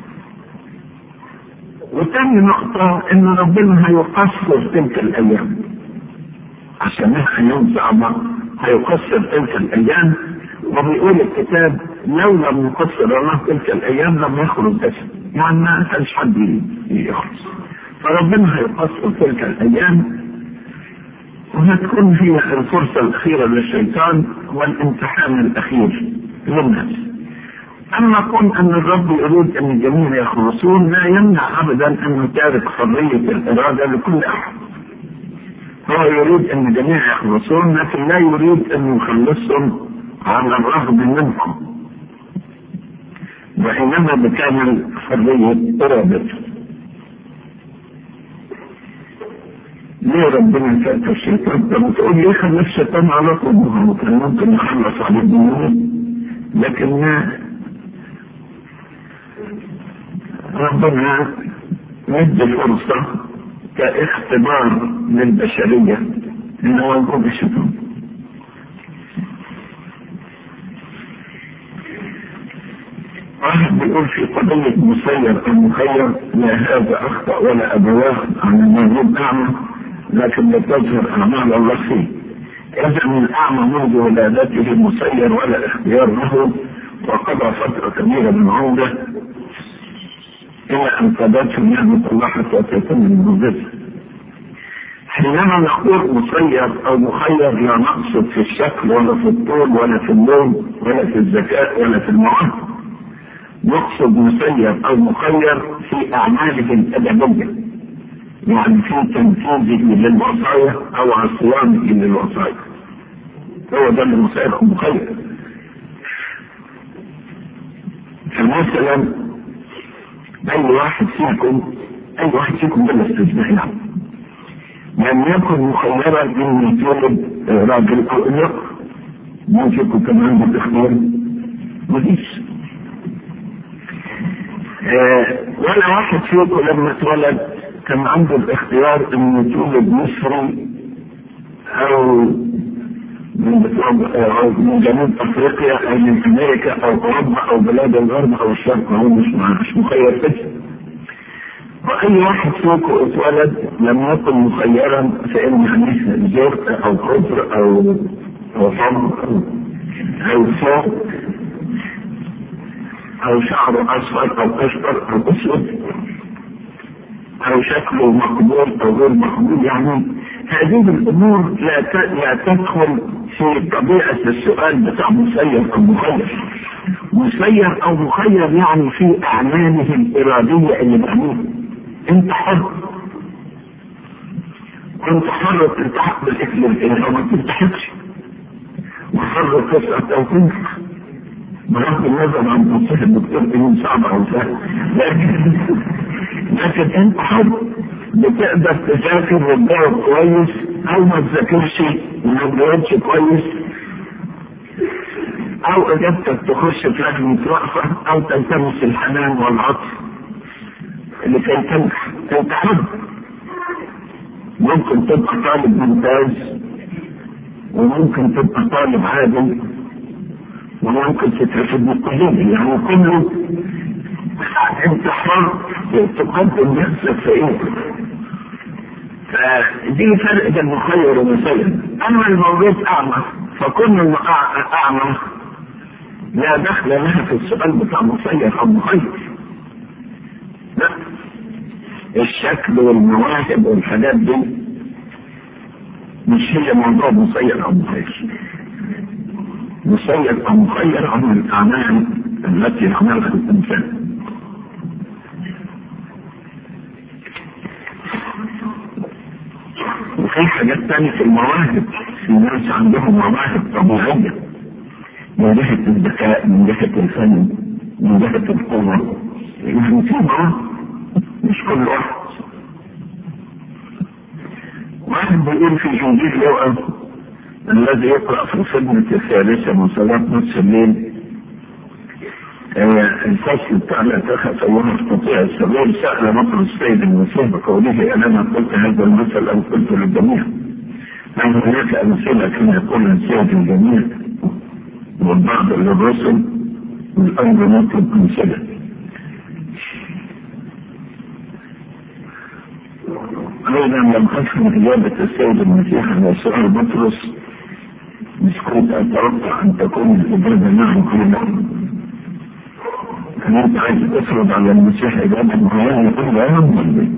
وثاني نقطه ان ربنا هيقصر تلك الايام، عشان ايام صعبه هيقصر تلك الايام. وبيقول الكتاب لو لم يقصر الله تلك الايام لم يخرج جسد، يعني ما كانش حد يخلص. فربنا هيقصر تلك الايام، وهتكون هي الفرصه الاخيره للشيطان والامتحان الاخير للناس. اما كون ان الرب يريد ان الجميع يخلصون لا يمنع ابدا ان يتارك حريه الاراده لكل احد. هو يريد ان الجميع يخلصون، لكن لا يريد ان يخلصهم على الرغم منهم، وانما بكامل حريه ارادته. ليه ربنا يفكر الشيطان؟ طب تقول ليه خلى الشيطان على طول؟ هو كان ممكن يخلص على الدنيا، لكن ربنا يدي فرصة كاختبار للبشرية ان هو يكون الشيطان. واحد بيقول في قضية مسير او مخير، لا هذا اخطأ ولا ابواه عن الموجود اعمى، لكن لا تظهر اعمال الله فيه. اذا الاعمى منذ ولادته مسير ولا اختيار له، وقضى فترة كبيرة من عمره الى ان قضته نعمة الله حتى تتم الموجودة. حينما نقول مسير او مخير لا نقصد في الشكل ولا في الطول ولا في اللون ولا في الذكاء ولا في المعاملة، نقصد مسير او مخير في اعماله الادبيه، يعني في تنفيذه للوصايا او عصيانه للوصايا. هو ده اللي مسير او مخير. فمثلا اي واحد فيكم بلا استثناء لم يكن مخيرا ان يتولد راجل او امراه. ممكن كمان بالاختيار مفيش. ولا واحد فيكم لما اتولد كان عنده الاختيار انه يتولد مصري او من جنوب افريقيا او من امريكا او اوروبا او بلاد الغرب او الشرق. هو مش مخير كده. واي واحد فيكم اتولد لم يكن مخيرا في انه زرق او خضر او صبر او صوت او شعره اصفر او اشقر او اسود او شكله مقبول او غير مقبول. يعني هذه الامور لا تدخل في طبيعة السؤال بتاع مسير او مخير. مسير او مخير يعني في اعماله الارادية اللي بعملها. انت حر، كنت حر تلتحق بالاكل والإله وما تلتحقش، وحر تسأل او تنجح بغض النظر عن تصحيح الدكتور انه صعب او سهل، لكن انت حر بتقدر تذاكر وتجاوب كويس او ما تذاكرش وما تجاوبش كويس، او اجابتك تخش في لجنة رأفة او تلتمس الحنان والعطف لكي تنجح. انت حر، ممكن تبقى طالب ممتاز وممكن تبقى طالب عادي وممكن تترفض من الكلية، يعني كله انت حر تقدم نفسك في ايه. فدي فرق بين مخير ومسير. اما الموجود اعمى فكل اعمى لا دخل لها في السؤال بتاع مسير او مخير. لا، الشكل والمواهب والحاجات دي مش هي موضوع مسير او مخير. مسير او مخير عن الاعمال التي يعملها الانسان. وفي حاجات تانية في المواهب، في ناس عندهم مواهب طبيعية من جهة الذكاء، من جهة الفن، من جهة القوة، يعني في مواهب مش كل واحد. واحد بيقول في انجيل لوقا الذي يقرأ في الخدمة الثالثة من صلاة نصف الليل الفصل بتاع لا تخف أيها تستطيع السبيل، سأل بطرس السيد المسيح بقوله أنا قلت هذا المثل أو قلت للجميع؟ نحن هناك أمثلة كما يقول السيد الجميع والبعض للرسل والأمر نطلب أمثلة. أيضا لم أفهم إجابة السيد المسيح على سؤال بطرس، مش كنت أتوقع أن تكون الإجابة نعم كلها. أنت عايز تفرض على المسيح إجابة معينة يقول لا ينبغي.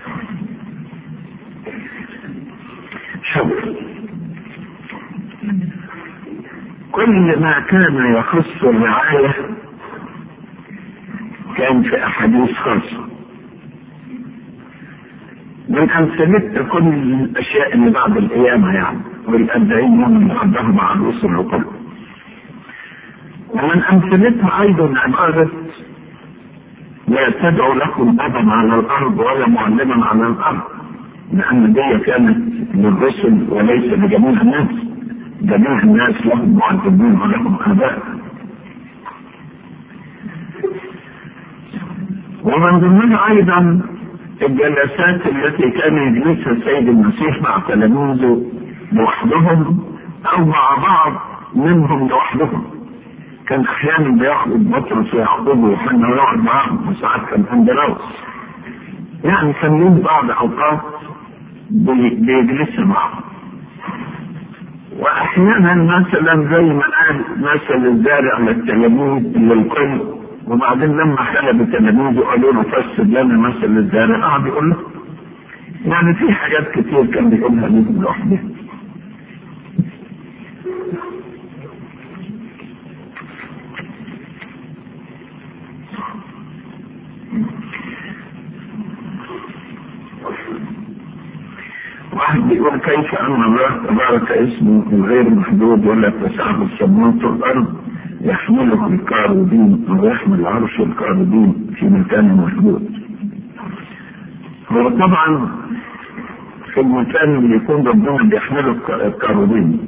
شوف، كل ما كان يخص الرعاية كان في أحاديث خاصة. من أمثلة كل الأشياء اللي بعد القيامة يعني والأربعين يوم اللي قضاها مع الرسل وكله. ومن أمثلتها أيضا عبارة لا تدعو لكم أبا على الأرض ولا معلما على الأرض، لأن دي كانت للرسل وليس لجميع الناس. جميع الناس لهم معلمين ولهم آباء. ومن ضمنها أيضا الجلسات التي كان يجلسها السيد المسيح مع تلاميذه لوحدهم أو مع بعض منهم لوحدهم. كان أحيانا بياخد بطرس ويعقوب ويوحنا ويقعد معهم، وساعات كان أندراوس. يعني كان لهم بعض أوقات بيجلسوا معهم. وأحيانا مثلا زي ما قال مثل الزارع للتلاميذ للكل، وبعدين لما خلى تلاميذه قالوا له فسر لنا مثل الزارع، قعد يقول له. يعني في حاجات كتير كان بيقولها لهم لوحده. واحد بيقول كيف أن الله تبارك اسمه غير محدود ولا تسعه السماوات والأرض يحمله الكاروبين ويحمل عرش الكاروبين في مكان محدود. هو طبعا في المكان اللي يكون ربنا بيحمله الكاروبين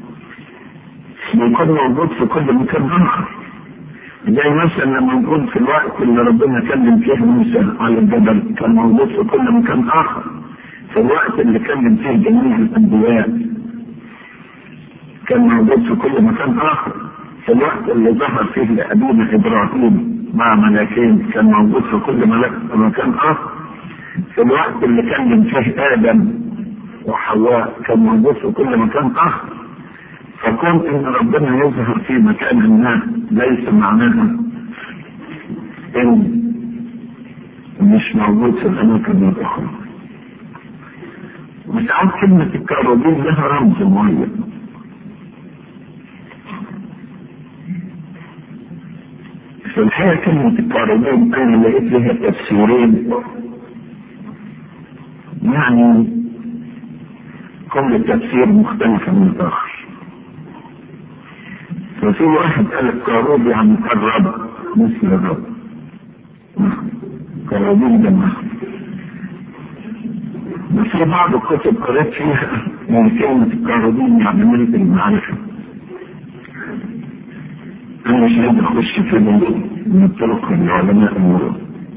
بيكون موجود في كل مكان آخر. زي مثلا لما نقول في الوقت اللي ربنا كلم فيه موسى على الجبل كان موجود في كل مكان آخر. في الوقت اللي كلم فيه جميع الأنبياء كان موجود في كل مكان آخر. في الوقت اللي ظهر فيه لأبينا إبراهيم مع ملاكين كان موجود في كل مكان آخر. في الوقت اللي كلم فيه آدم وحواء كان موجود في كل مكان آخر. فكون إن ربنا يظهر في مكان ما ليس معناها إن مش موجود في الأماكن الأخرى. وساعات كلمة الكاروبين لها رمز معين. في الحقيقة كلمة الكاروبين أنا لقيت لها تفسيرين، يعني كل تفسير مختلف من الآخر. ففي واحد قال الكاروب يعني كالرب، مثل الرب، كاروبين ده وفي بعض الكتب قريت فيها من كلمة الكاروبين يعني ملك المعرفة. أنا مش قادر أخش في من الطرق العلماء المرور.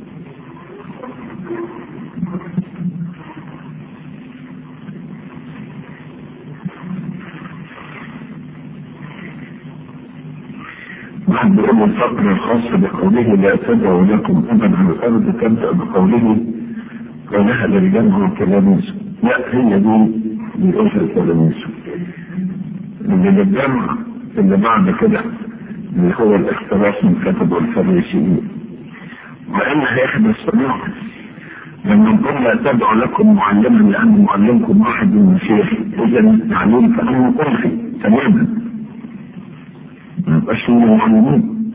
بعد بيقول الفقرة الخاصة بقوله لا تدعوا لكم أبدا على الأرض تبدأ بقوله قالها لرجال هو تلاميذ. لا، هي دي بيقولها التلاميذ. اللي بالجمع اللي بعد كده اللي هو الاختلاف من كتب الفريسيين. وإلا هيحدث تناقض لما نقول لا تدعوا لكم معلما لأن معلمكم واحد من المسيح، إذا التعليم كأنه ألغي تماما، ما يبقاش من المعلمين.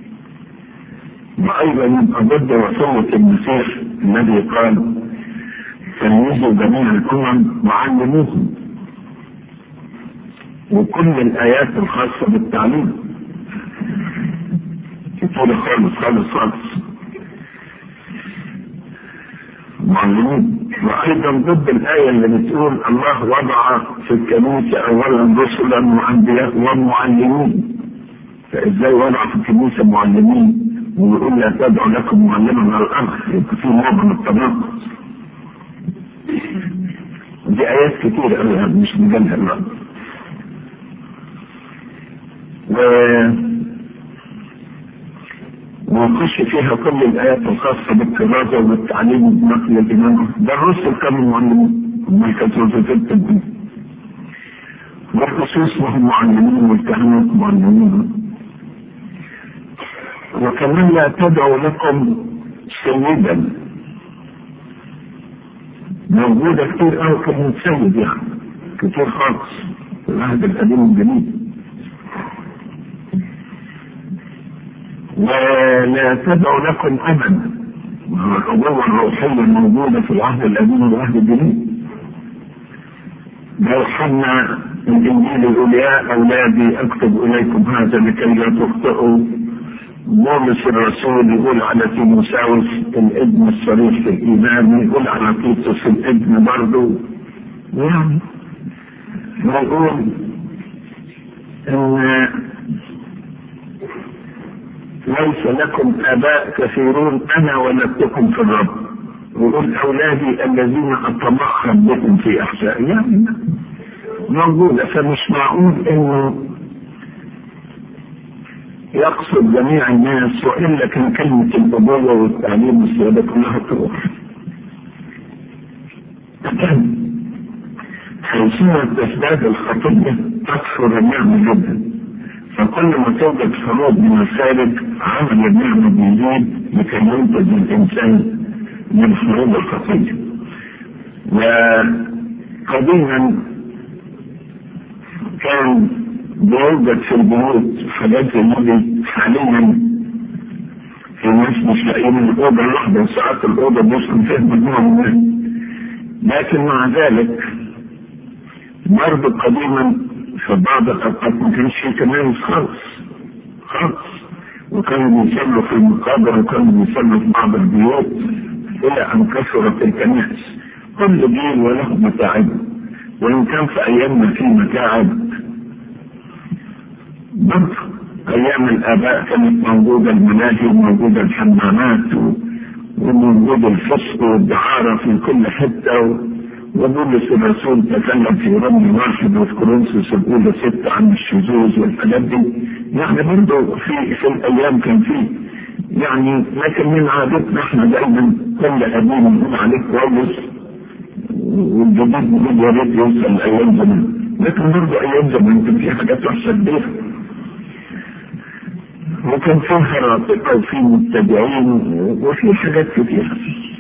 وأيضا يبقى ضد وصية المسيح الذي قال تلميذوا جميع الأمم وعلموهم، وكل الآيات الخاصة بالتعليم كتير خالص خالص خالص معلمين. وأيضا ضد الآية اللي بتقول الله وضع في الكنيسة أولا رسلا وأنبياء ومعلمين. فإزاي وضع في الكنيسة معلمين ويقول لا تدعوا لكم معلما على الأرض؟ يبقى في نوع من التناقض. دي آيات كتير قوي مش مجالها الوقت. ونخش فيها كل الآيات الخاصة بالكرازة والتعليم ونقل الإيمان. ده الرسل كانوا معلمين، هم كانوا في التدبير. والخصوص وهم معلمين والكهنوت معلمين. وكمان لا تدعوا لكم سيدا، موجودة كتير قوي كلمة سيد، يعني كتير خالص في العهد القديم الجديد. ولا تدعوا لكم أبدا، الأبوة الروحية موجودة في العهد القديم والعهد الجديد. لو حنا الإنجيل يقول يا أولادي أكتب إليكم هذا لكي لا تخطئوا. بولس الرسول يقول على تيموثاوس الابن الصريح في الإيمان، يقول على تيتوس الابن برضه. يعني نقول إن ليس لكم آباء كثيرون أنا ولدتكم في الرب، ويقول أولادي الذين أتمخض بكم في أحشائي. يعني موجودة. فمش معقول إنه يقصد جميع الناس، وإلا كان كلمة الأبوة والتعليم والسيادة كلها تروح. حيثما تزداد الخطية تكثر النعمة جدا، فكل ما توجد فروض من الخارج عمل النعمة بيزيد لكي ينقذ الإنسان من فروض الخطية. وقديما كان بيوجد في البيوت حاجات زي دي. حاليا في ناس مش لاقيين الأوضة الواحدة، وساعات الأوضة بيسكن فيها مجموعة من الناس. لكن مع ذلك برضه قديما في بعض الأوقات ما كانش في كنائس خالص خالص، وكانوا بيصلوا في المقابر وكانوا بيصلوا في بعض البيوت إلى أن كثرت الكنائس. كل جيل وله متاعبه، وإن كان في أيامنا في متاعب برضه. أيام الآباء كانت موجودة الملاهي وموجودة الحمامات وموجود الفسق والدعارة في كل حتة. وبولس الرسول تكلم في رمي واحد وفي كورنثوس الأولى 6 عن الشذوذ والحاجات دي. يعني برضه في الأيام كان فيه يعني. لكن من عادتنا احنا دايما كل قديم نقول عليه كويس، والجديد نقول يا ريت يوصل لأيام زمان. لكن برضه أيام زمان كان في حاجات وحشة كبيرة. وكان في هراطقة وفي متبعين وفي حاجات كتيرة.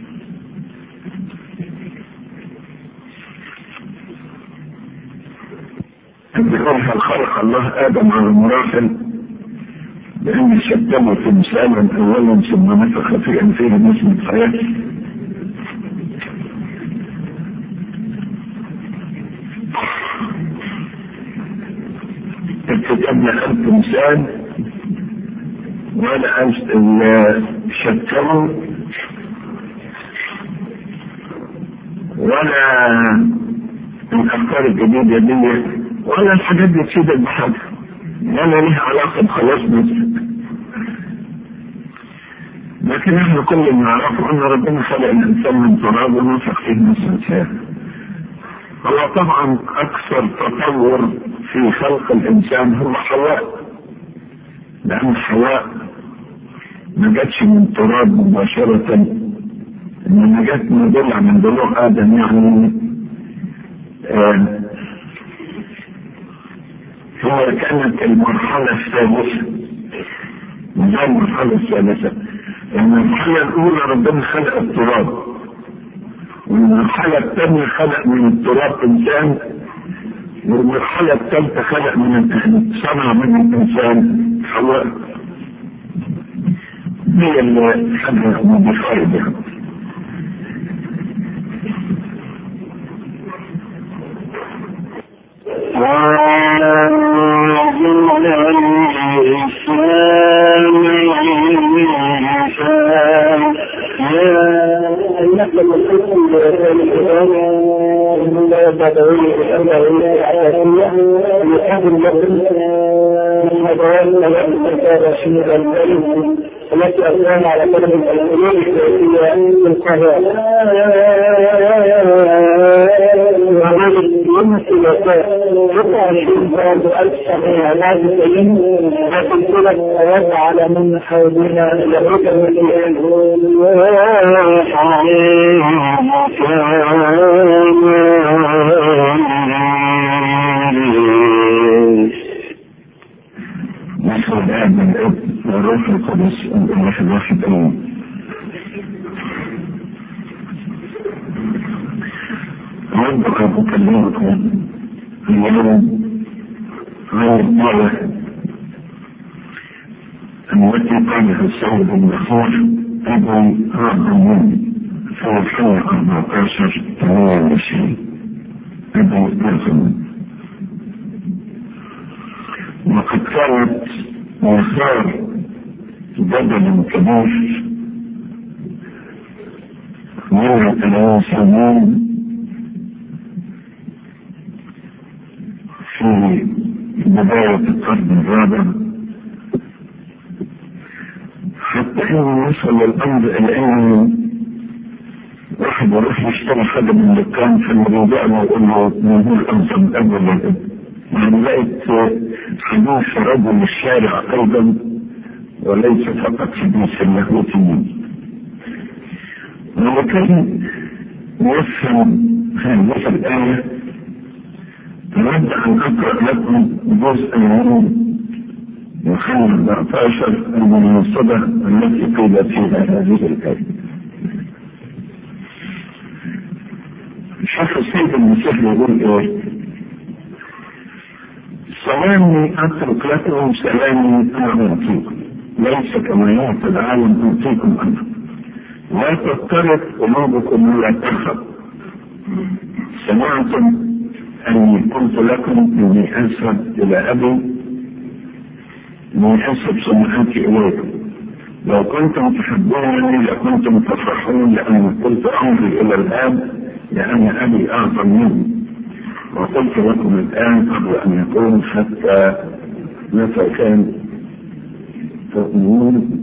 بقولها خلق الله آدم على مراحل بأن شتمه تمثالا أولا ثم نفخ في أنفه نسمة حياة. الكتاب لا قال تمثال ولا شتمه ولا الأفكار الجديدة دي ولا الحاجات دي تفيدك بحاجة ولا لها علاقة بخلاص نفسك. لكن احنا كل اللي نعرفه ان ربنا خلق الانسان من تراب ونفخ فيه نسمة حياة. هو طبعا اكثر تطور في خلق الانسان هو حواء، لان حواء ما جاتش من تراب مباشرة، انما جات من ضلع من ضلوع ادم، يعني هو كانت المرحلة الثالثة من المرحلة الثالثة. المرحلة الأولى ربنا خلق التراب، والمرحلة الثانية خلق من التراب إنسان، والمرحلة الثالثة خلق صنع من الإنسان حواء. هي اللي خلق مضيفة. التي أرسلنا على كلمة الأولين في القاهرة وهذه يمثل قطع الإنسان بألسنة نازلين وتنزل الآيات على من حولنا لأريد المسيحين نحن الآن الروح القدس الروح الواحد أمين. أود أن أكلمكم اليوم عن الدعوة التي قالها السيد المخوف أبو ربهم في الحلقة 14/28 أبو ربهم. وقد كانت آثار بدل كبير من الإنسانين في بداية القرن الرابع، حتى إنه وصل الأمر إلى أنه واحد يروح يشتري حاجة من الدكان فالمبيع له يقول له من هو الأنسب من أول يعني لقيت حديث رجل الشارع أيضا وليس فقط حديث اللاهوتيين. ولكن يفهم هذه الآية أود أن أقرأ لكم جزء من يوحنا 14 المنصبة التي قيل فيها هذه الآية. شوف السيد المسيح يقول إيه: سلامي أترك لكم سلامي أنا أعطيكم، ليس كما يعطي العالم أعطيكم أنا، لا تضطرب قلوبكم ولا تخف. سمعتم أني قلت لكم إني أذهب إلى أبي، إني أذهب ثم آتي إليكم. لو كنتم تحبونني لكنتم تفرحون، لأني قلت أمضي إلى الآب لأن أبي أعظم مني، وقلت لكم الآن قبل أن يكون حتى متى كان تؤمنون.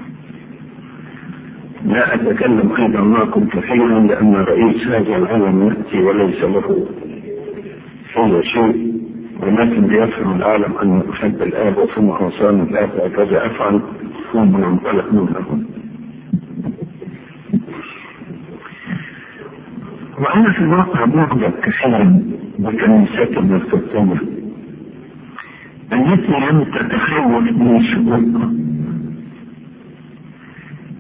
لا أتكلم أيضا معكم كثيرا لأن رئيس هذا العالم يأتي وليس له فيه شيء، ولكن ليفهم العالم أن أحب الآب وثم أوصاني الآب هكذا أفعل، ثم ينطلق منهم. وأنا في الواقع معجب كثيرا بكنيسات البروتستانية التي لم تتخوف من الشقوق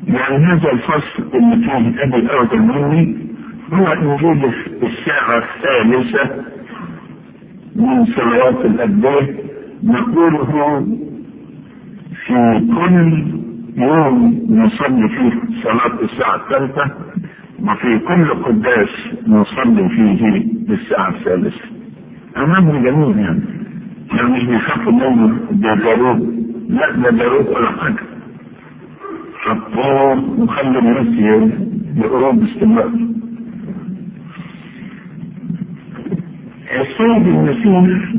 يعني هذا الفصل اللي فيه أبي أعظم مني هو إنجيل الساعة الثالثة من صلوات الأدبار، نقوله في كل يوم نصلي فيه صلاة الساعة الثالثة، وفي كل قداس نصلي فيه الساعة الثالثة. أمام جميل يعني مش بيخافوا منه ده ضروب، لا ده ضروب ولا حاجة، حطوه وخلوا الناس يقروا باستمرار. السيد المسيح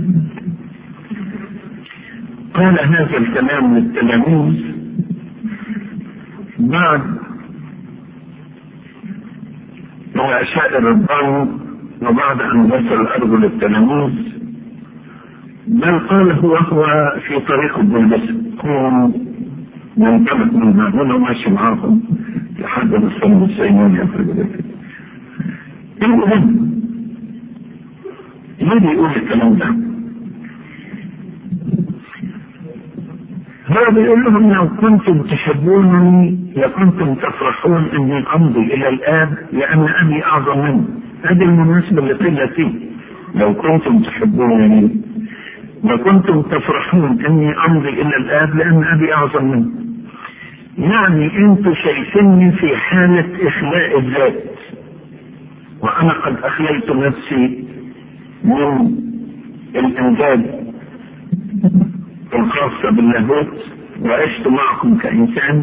قال هذا الكلام للتلاميذ بعد وأشائر الظن وبعد أن غسل الأرض للتلاميذ، بل قال هو في طريق الجلسة كون ينطلق من هنا وماشي معاهم لحد ما الصلب السيمون يخرج ذلك. المهم ليه بيقول الكلام ده؟ هو بيقول لهم لو كنتم تحبونني لكنتم تفرحون اني امضي الى الاب لان ابي اعظم مني. هذه المناسبه اللي قيل فيه لو كنتم تحبونني لكنتم تفرحون اني امضي الى الاب لان ابي اعظم مني. يعني انتم شايفيني في حاله اخلاء الذات، وانا قد اخليت نفسي من الامجاد الخاصة باللاهوت وعشت معكم كإنسان،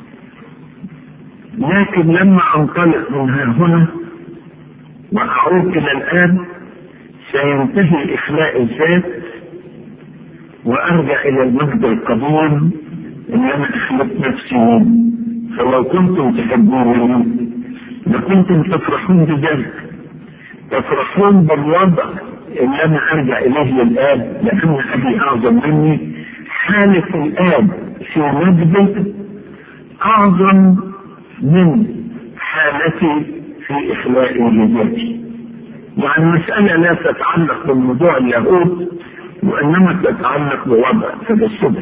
لكن لما أنطلق من هنا وأعود إلى الآب سينتهي إخلاء الذات وأرجع إلى المجد القديم اللي أنا أخلقت نفسي منه. فلو كنتم تحبونني لكنتم تفرحون بذلك، تفرحون بالوضع اللي أنا أرجع إليه للآب لأن أبي أعظم مني. حالة الآب في مجده أعظم من حالتي في إخلائي لذاتي. يعني المسألة لا تتعلق بموضوع اللاهوت وإنما تتعلق بوضع تجسده.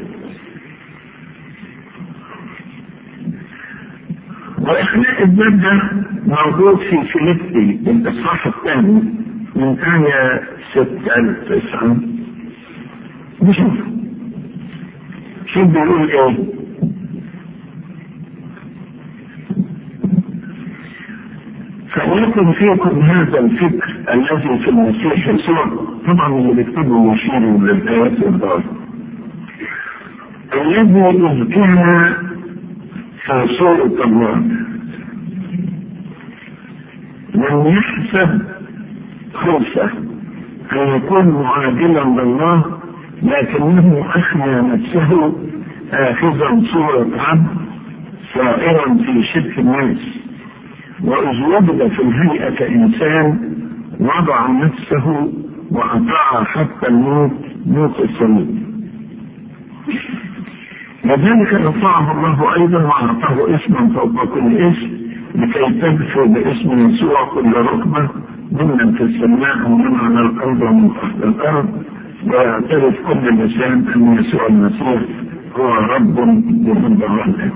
وإخلاء الذات ده موجود في فيليبي الإصحاح الثاني من آية 6-9. شوف بيقول ايه؟ فليكن فيكم هذا الفكر الذي في المسيح يسوع. طبعا اللي بيكتبه يشير للآيات الضالة. الذي يذكرنا في صورة الله من يحسب خلفه أن يكون معادلا لله لكنه أخلى نفسه آخذا صورة عبد صائرا في شبه الناس، وإذ وجد في الهيئة كإنسان وضع نفسه وأطاع حتى الموت، موت الصليب. لذلك رفعه الله أيضا وأعطاه اسما فوق كل اسم لكي تدخل باسم يسوع كل ركبة ممن في السماء ومن على الأرض ومن تحت الأرض، ويعترف كل لسان أن يسوع المسيح هو رب ومن ضرر.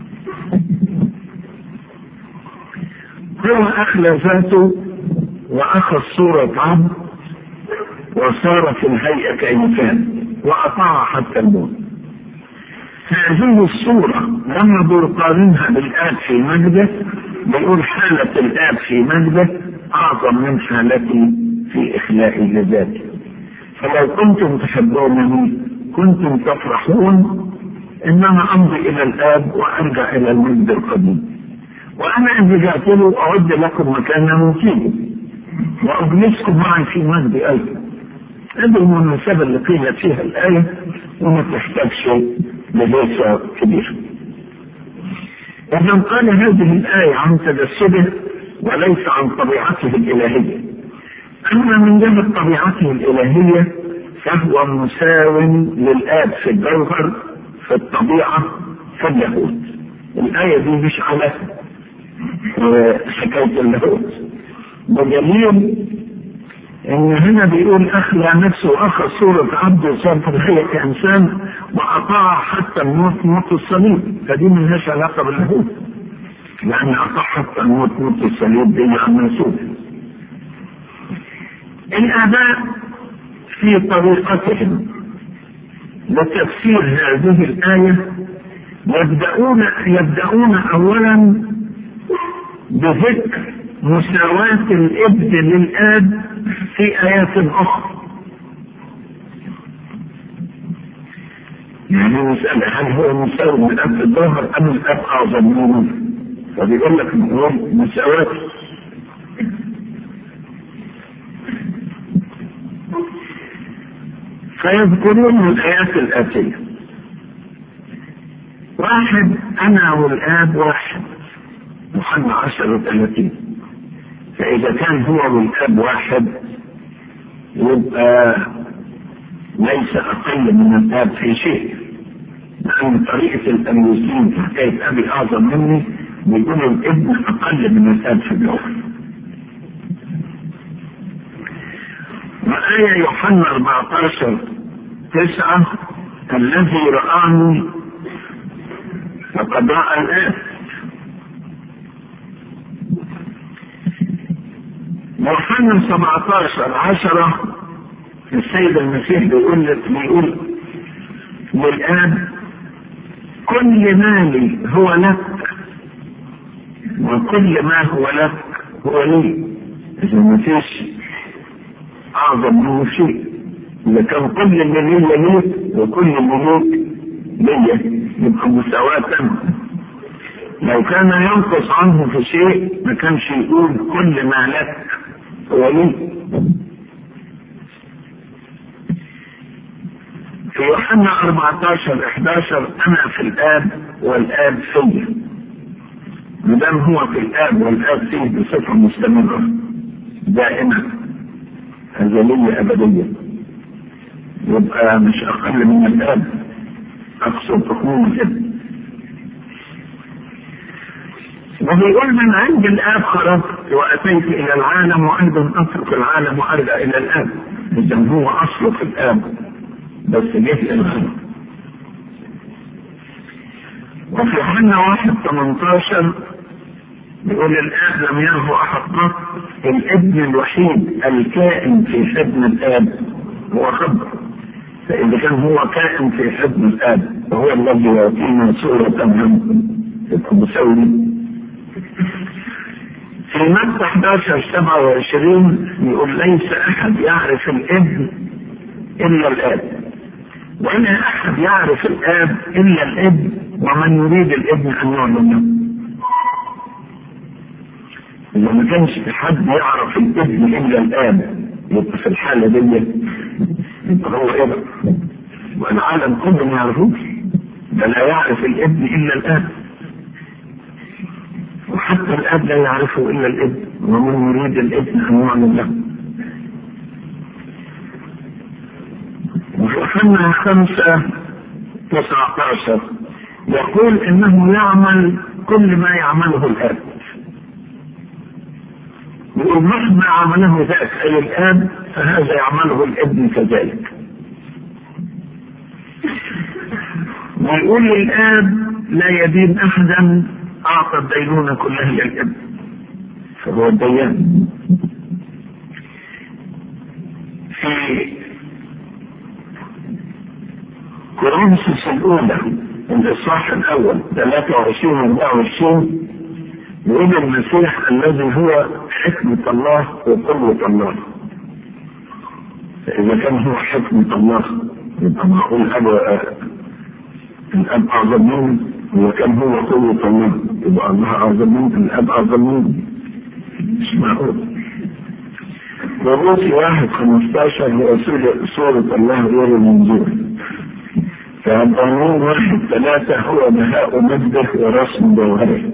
هو أخلى ذاته وأخذ صورة عبد وصار في الهيئة كإنسان وأطاع حتى الموت. هذه الصورة لما بيقارنها بالآب في مجده بيقول حالة الآب في مجده أعظم من حالتي في إخلائي لذاتي. فلو كنتم تحبونني كنتم تفرحون إنما أمضي إلى الآب وأرجع إلى المجد القديم، وأنا إذا جاءت له أعد لكم مكانا مفيدا وأجلسكم معي في مجدي أيضا. هذه المناسبة اللي قيلت فيها الآية وما تحتاجش لدراسة كبيرة. إذا قال هذه الآية عن تجسده وليس عن طبيعته الإلهية. أما من جهة طبيعته الإلهية فهو مساو للآب في الجوهر في الطبيعة في اللاهوت. الآية دي مش على حكاية اللاهوت، بدليل إن هنا بيقول أخلى نفسه وأخذ صورة عبد وصار في الهيئة كإنسان وأطاع حتى الموت، موت الصليب. فدي ملهاش علاقة باللاهوت، لأن أصحت الموت موت الصليب دي عن مسؤول. الآباء في طريقتهم لتفسير هذه الآية يبدأون أولا بذكر مساواة الابن للآب في آيات أخرى. يعني مسألة هل هو مساوي للأب الظاهر أم الأب أعظم منه؟ فبيقول لك مساواة. فيذكرون الآيات الآتية: واحد أنا والآب واحد، يوحنا 10:30. فإذا كان هو والآب واحد يبقى ليس أقل من الآب في شيء، لأن طريقة الأمريكيين في حكاية أبي أعظم مني بيقولوا الابن أقل من الآب في الأخر. وآية يوحنا 14:9: الذي رآني فقد رأى الآب. يوحنا 17:10 السيد المسيح بيقول للآب: كل مالي هو لك وكل ما هو لك هو لي. إذا ما فيش أعظم من شيء. إذا كان كل اللي لي ليك وكل اللي ليك لي يبقى مساواة. لو كان ينقص عنه في شيء ما كانش يقول كل ما لك هو لي. في يوحنا 14:11: أنا في الآب والآب فيا. مدام هو في الآب والآب فيه بصفة مستمرة دائمة أزلية أبدية يبقى مش أقل من الآب، أقصد حكم الابن. وبيقول: من عند الآب خرجت وأتيت إلى العالم وأيضا أترك العالم وأرجع إلى الآب. إذا هو أصله في الآب بس جه إلى العالم. وفي يوحنا 1:18 يقول: الآب لم يره أحد قط، الابن الوحيد الكائن في حضن الآب هو خبر. فإذا كان هو كائن في حضن الآب وهو الذي يعطينا صورة منه يبقى مساوي. في متى 11:27 يقول: ليس أحد يعرف الابن إلا الآب، ولا أحد يعرف الآب إلا الابن، ومن يريد الابن أن يعلمه. إذا ما كانش في حد يعرف الابن إلا الآب يبقى في الحالة دي يبقى هو إيه بقى؟ والعالم كله ما يعرفوش، ده لا يعرف الابن إلا الآب، وحتى الآب لا يعرفه إلا الابن، ومن يريد الابن أن يعلم له. ويوحنا 5:19 يقول: إنه يعمل كل ما يعمله الآب. يقول: مهما عمله ذاك أي الآب فهذا يعمله الابن كذلك. ويقول للآب: لا يدين أحدا، أعطى الدينونة كلها للابن فهو الديان. في كورنثوس الأولى الإصحاح الأول 23-24 يقول المسيح الذي هو حكمة الله وقوة الله. فإذا كان هو حكمة الله يبقى معقول الأب أعظم منه، وإذا كان هو قوة الله يبقى الله أعظم منه، الأب أعظم منه. مش معقول. وروسي 1:15 هو صورة الله غير المنظور. فعبرانيين 1:3 هو بهاء مجده ورسم جوهره.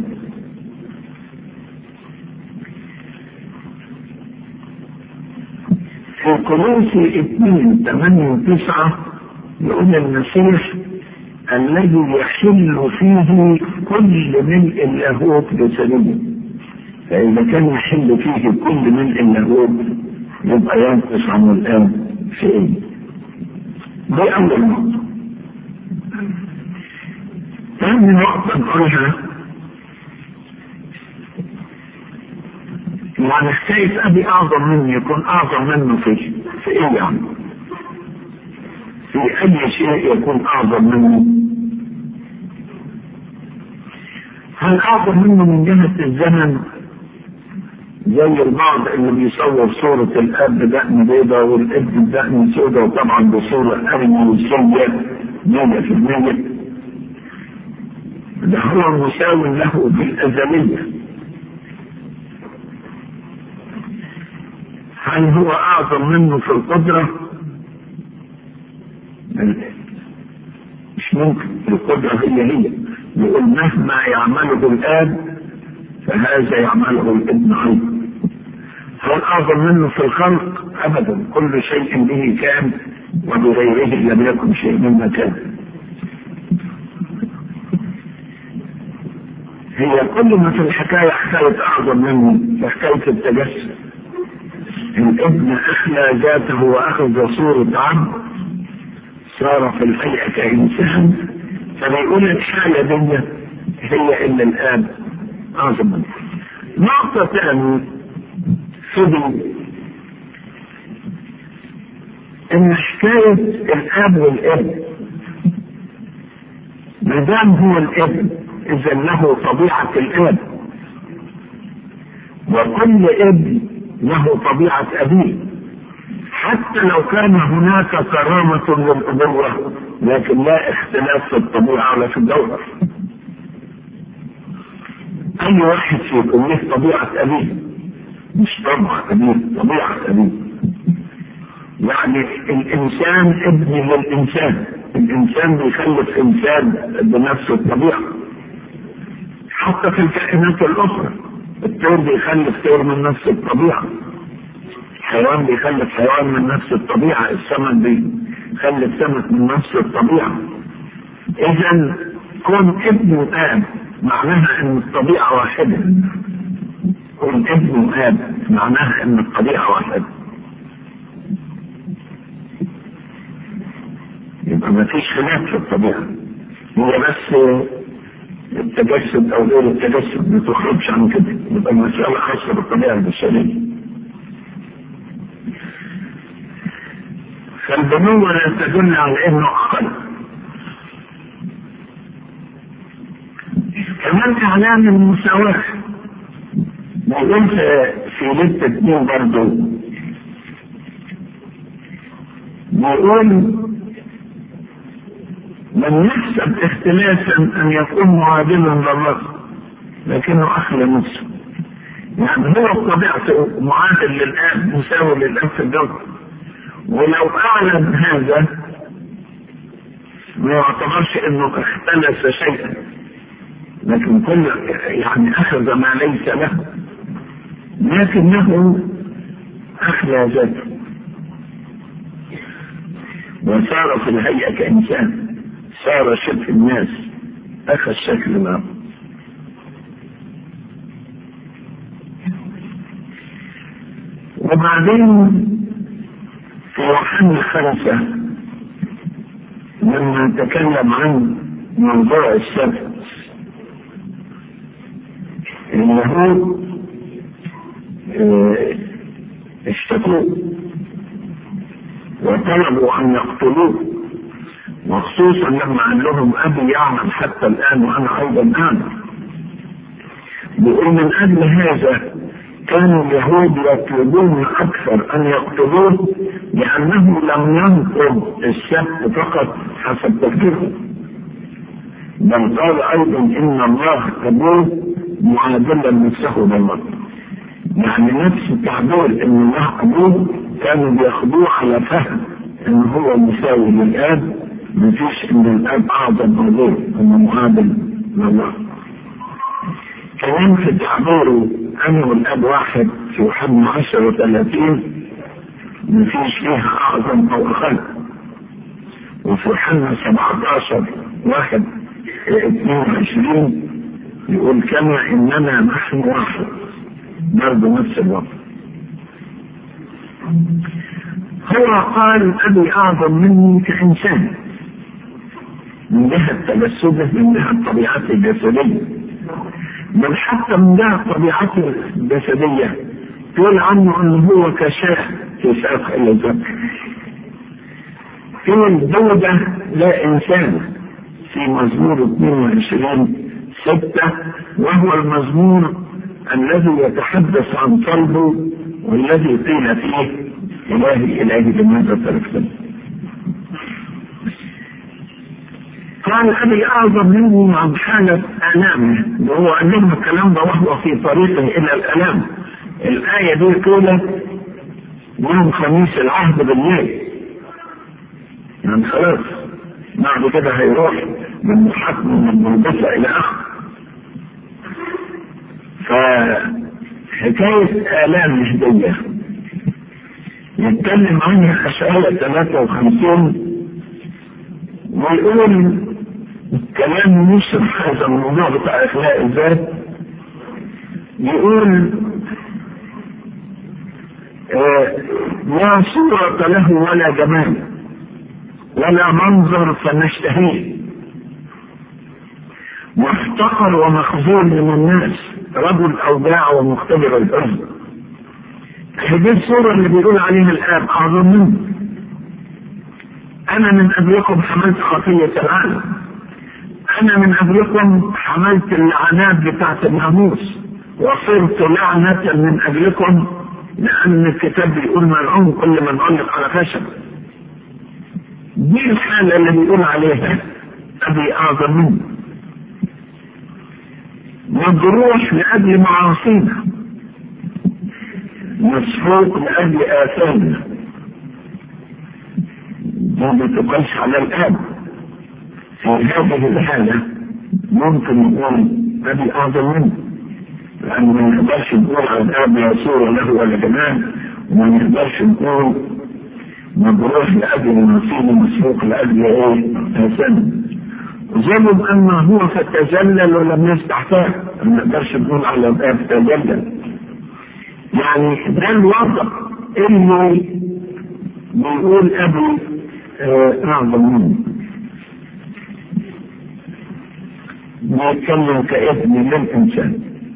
في كولوسي 2:8-9 يقول المسيح الذي يحل فيه كل ملء اللاهوت جسديا. فإذا كان يحل فيه كل ملء اللاهوت يبقى ينقص عن الآب شيء. دي أول نقطة. ثاني نقطة نقولها يعني حكاية أبي أعظم مني يكون أعظم منه في إيه يعني؟ في أي شيء يكون أعظم منه؟ هل أعظم منه من جهة الزمن زي البعض اللي بيصور صورة الأب بدقن بيضاء والابن بدقن سوداء وطبعا بصورة أنموذجية 100%؟ ده هو مساو له بالأزلية. هل هو أعظم منه في القدرة؟ مش ممكن. القدرة هي يقول مهما يعمله الآب فهذا يعمله الابن أيضا. هل أعظم منه في الخلق؟ أبدا. كل شيء به كان وبغيره لم يكن شيء مما كان. هي كل ما في الحكاية حكاية أعظم منه حكاية التجسد. الابن أخلى ذاته وأخذ صورة عبد صار في الهيئة كإنسان، فبيقول الحالة دي هي إن الآب أعظم منه. نقطة ثانية فضل إن حكاية الآب والابن ما دام هو الابن إذا له طبيعة الآب، وكل ابن له طبيعة أبيه، حتى لو كان هناك كرامة للأبوة لكن لا اختلاف في الطبيعة ولا في الجوهر. أي واحد فيكم له طبيعة أبيه، مش طبيعة أبيه، طبيعة أبيه. يعني الإنسان ابن للإنسان، الإنسان بيخلف إنسان بنفس الطبيعة. حتى في الكائنات الأخرى الطير بيخلف طير من نفس الطبيعة، الحيوان بيخلف حيوان من نفس الطبيعة، السمك بيخلف سمك من نفس الطبيعة. إذا كون ابن وآب معناها إن الطبيعة واحدة. كون ابن وآب معناها إن الطبيعة واحدة. يبقى ما فيش خلاف في الطبيعة، هو بس التجسد أو غير التجسد ما تخرجش عن كده، يبقى المسألة خاصة بالطبيعة البشرية. فالبنوة لا تدل على إنه أقل. كمان إعلان المساواة موجود في ليلة 2 برضه، بيقول من يحسب اختلافا ان يكون معادلا لله لكنه اخلى نفسه. يعني هو بطبيعته معادل للاب مساوي للاب في الجوهر، ولو اعلن هذا ما يعتبرش انه اختلف شيئا، لكن كل يعني اخذ ما ليس له لكنه اخلى ذاته وصار في الهيئة كإنسان، صار شبه الناس، أخذ شكل الأرض. وبعدين في يوحنا 5 لما تكلم عن موضوع السبت، اليهود اشتكوا وطلبوا أن يقتلوه، وخصوصا لما قال لهم أبي يعمل حتى الآن وأنا أيضا أعمل. بيقول من أجل هذا كان اليهود يطلبون أكثر أن يقتلوه لأنه لم ينقض السبت فقط حسب تفكيره، بل قال أيضا إن الله قبول معادلا نفسه لله. يعني نفس التعبير إن الله قبول كانوا بياخدوه على فهم إن هو مساوي للآب، مفيش إن الآب أعظم من غيره، إنه معادل لله. كمان في تعبيره أنا والآب واحد في يوحنا 10:30 مفيش فيها أعظم أو أقل. وفي يوحنا 17:1-22 يقول كما إننا نحن واحد، برضه نفس الوقت. هو قال أبي أعظم مني كإنسان من جهة تجسده، من جهة طبيعته الجسدية، بل حتى من جهة طبيعته الجسدية تقول عنه انه هو كشاة في ساق الذكر. في الدودة لا انسان في مزمور 22:6، وهو المزمور الذي يتحدث عن قلبه والذي قيل فيه إلهي إلهي لماذا تركتني. قال أبي أعظم مني عن حالة آلامه، وهو قال لهم الكلام ده وهو في طريقه إلى الآلام. الآية دي قيلت يوم خميس العهد بالليل، يعني خلاص بعد كده هيروح من محاكمة من منبسة إلى آخر. فحكاية آلام مهدية يتكلم عنها أشعياء 53 ويقول كلام يشرح هذا الموضوع بتاع إخلاء الذات. يقول لا صورة له ولا جمال ولا منظر فنشتهيه، محتقر ومخذول من الناس، رجل أوجاع ومختبر الأرض. هذه الصورة اللي بيقول عليها الآب أعظم منه. أنا من أجلكم حملت خطية العالم، أنا من أجلكم حملت اللعنات بتاعت الناموس وصرت لعنة من أجلكم، لأن الكتاب بيقول ملعون كل من علق على خشب. دي الحالة اللي بيقول عليها أبي أعظم منه. مجروح لأجل معاصينا، مسحوق لأجل آثامنا. ما بتقلش على الآب. في هذه الحالة ممكن نقول أبي أعظم منه، لأنه ما نقدرش نقول على الآب لا صورة له ولا جمال، وما نقدرش نقول مجروح لأجل معاصينا مسحوق لأجل آثامنا. ظلم أما هو فتجلل ولم يستحقاه، ما نقدرش نقول على الآب تجلل. يعني ده الوضع اللي بيقول أبي أعظم منه. بيتكلم كابن للإنسان.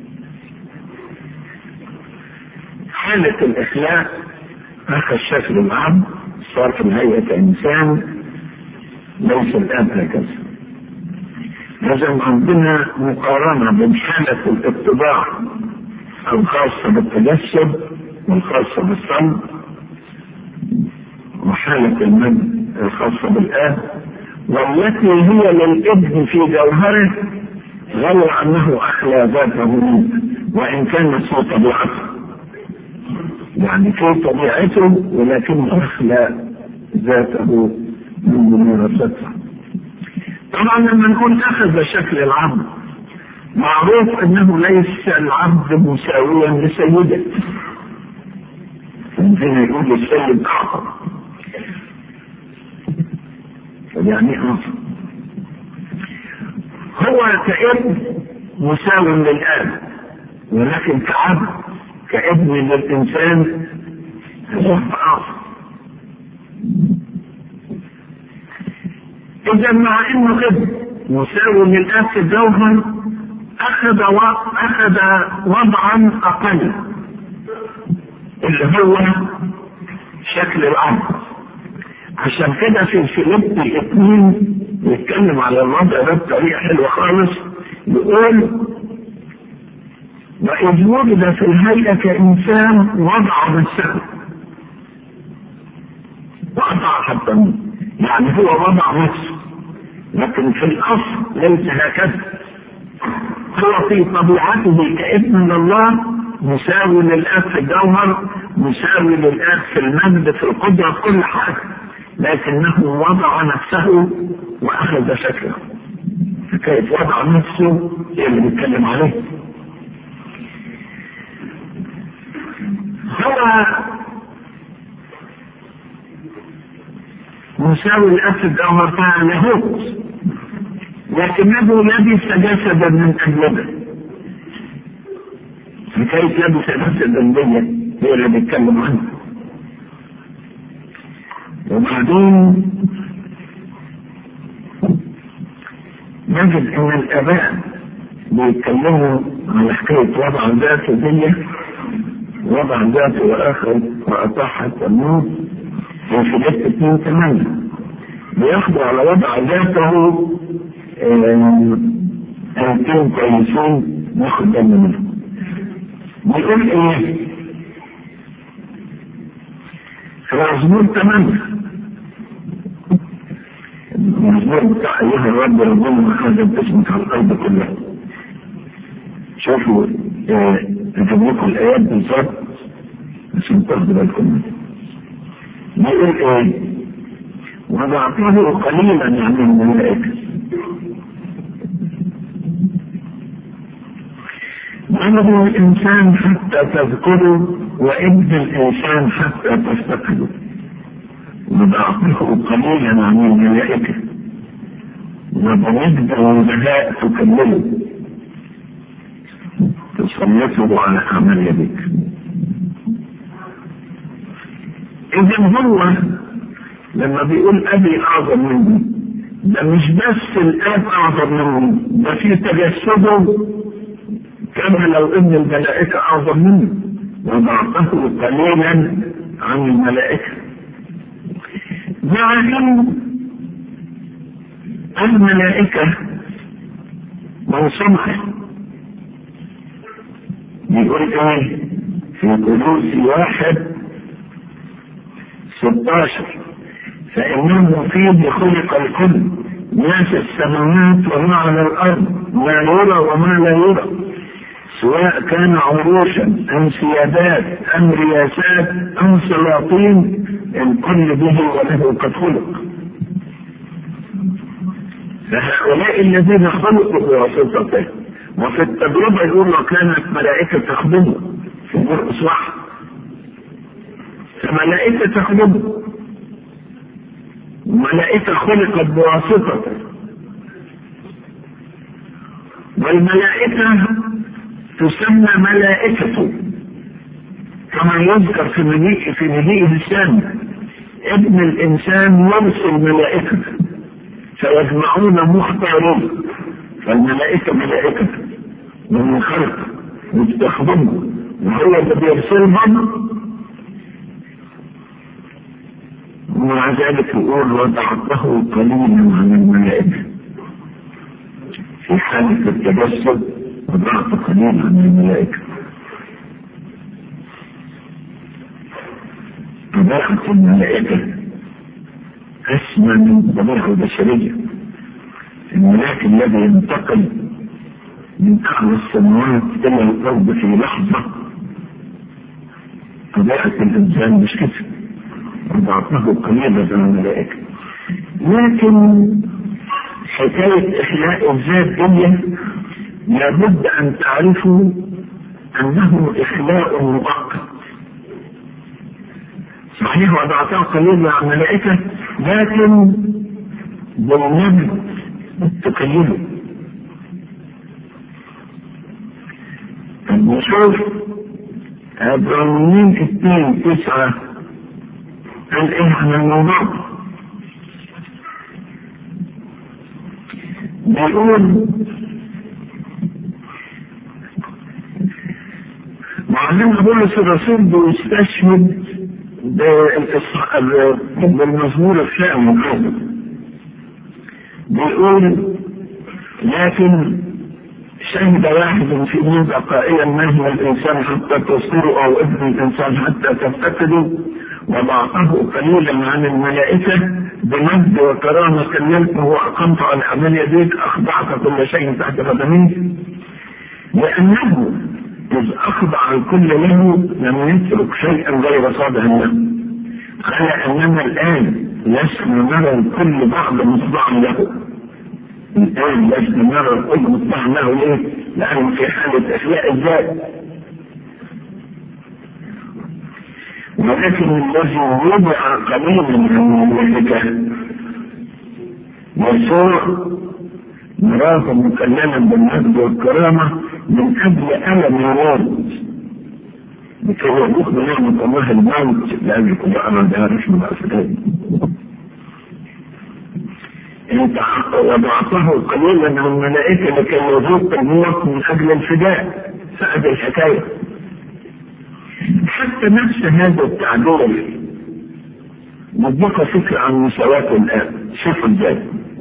حالة الإخلاء أخذ شكل العبد، صار في هيئة إنسان، ليس الآب هكذا. لازم عندنا مقارنة بين حالة الاتباع الخاصة بالتجسد والخاصة بالصلب وحالة المجد الخاصة بالآب، والتي هي للابن في جوهره غير أنه أخلى ذاته منه، وإن كان في طبيعته، يعني في طبيعته ولكن أخلى ذاته من ممارسته. طبعا لما نقول أخذ شكل العبد، معروف أنه ليس العبد مساويا لسيده، عندما يقول السيد أعظم يعني أعظم. هو كابن مساو للآب، ولكن كعبد كابن للإنسان هو أعظم. إذا مع إنه ابن مساو للآب في الجوهر أخذ وضعا أقل اللي هو شكل العبد. عشان كده في فيليبي 2 يتكلم على الوضع ده بطريقة حلوة خالص، يقول وإذ وجد في الهيئة كإنسان وضع نفسه، وضع حتى يعني هو وضع نفسه، لكن في الأصل ليس هكذا. هو في طبيعته كابن لله مساوي للآب في الجوهر، مساوي للآب في المجد في القدرة في كل حاجة، لكنه وضع نفسه وأخذ شكله. كيف وضع نفسه اللي بيتكلم عليه. هو مساوي للآب في الجوهر فعل لاهوت، لكنه لبس جسدا من أجلنا. كيف لبس جسدا بيا هي اللي بيتكلم عنه. وبعدين نجد ان الاباء بيتكلموا على حكايه وضع ذاته دي وضع ذاته وآخر وأطاح الموت في فيليب 2:8 بياخدوا على وضع ذاته آيتين كويسين ناخد بالنا منهم. بيقول إيه؟ في مزمور 8 المزمور بتاع أيها الرب ربنا هذا باسمك على الأرض كلها. شوفوا أجيب لكم الآيات بالظبط عشان تاخدوا بالكم. بيقول إيه؟ وضعته قليلا عن الملائكة. أمر الإنسان حتى تذكره وابن الإنسان حتى تفتقده. وضعته قليلا عن الملائكة وبمجد وبهاء تكمله تسلطه على أعمال يديك. إذا هو لما بيقول أبي أعظم مني ده مش بس الآب أعظم مني، ده في تجسده كما لو ان الملائكة اعظم منه. وضعته قليلا عن الملائكة مع ان الملائكة منصمة. بيقول ايه في كولوسي 1:16 فانه فيه خلق الكل ما في السماوات وما على الارض ما يرى وما لا يرى سواء كان عروشا ام سيادات ام رياسات ام سلاطين الكل به وله قد خلق. فهؤلاء الذين خلقوا بواسطته وفي التجربه يقول وكانت ملائكه تخدمه في مرقس 1 فملائكه تخدمه ملائكه خلقت بواسطته والملائكه تسمى ملائكته كما يذكر في مجيء الإنسان ابن الإنسان يرسل ملائكة فيجمعون مختارون. فالملائكة ملائكة من خلق مستخدمه وهو اللي بيرسلهم. ومع ذلك يقول وضعته قليلا عن الملائكة في حالة التجسد وضعت قليلا عن الملائكة. طبيعة الملائكة أسمى من الطبيعة البشرية. الملاك الذي ينتقل من أعلى السماوات إلى الأرض في لحظة طبيعة الإنسان مش كده. وضعته قليلا عن الملائكة. لكن حكاية إحياء الذات دي لابد أن تعرفوا أنه إخلاء مؤقت. صحيح وضعته قليلا عن الملائكة لكن بالنبي تقيده. نشوف عبرانيين 2:9 قال إيه عن الموضوع. بيقول معلم بولس الرسول بيستشهد بالمزمور الثاني بيقول لكن شهد واحد في موضع قائلا ما هو الانسان حتى تصير او ابن الانسان حتى تفتقده وضعته قليلا عن الملائكه بمجد وكرامه كلمته واقمت على اعمال يديك اخضعت كل شيء تحت قدميك لانه إذ أخضع الكل له لم يترك شيئا غير صادع له. قال أننا الآن لسنا نرى الكل بعض مصدع له. الآن لسنا نرى الكل مصدع له ليه؟ لأنه في حالة إخلاء الذات. ولكن الذي وضع قليلا من الملائكة يسوع نراه مكللا بالمجد والكرامة من أجل ألم الموت لكي يذوق بنعمة الله الموت لأجل كل أمر ده رشم الأسلام. انت وضعته قليلا من الملائكة لكي يذوق الموت من أجل الفداء. فأدي الحكاية. حتى نفس هذا التعبير نديك فكرة عن مساواة الآب. شوفوا ازاي.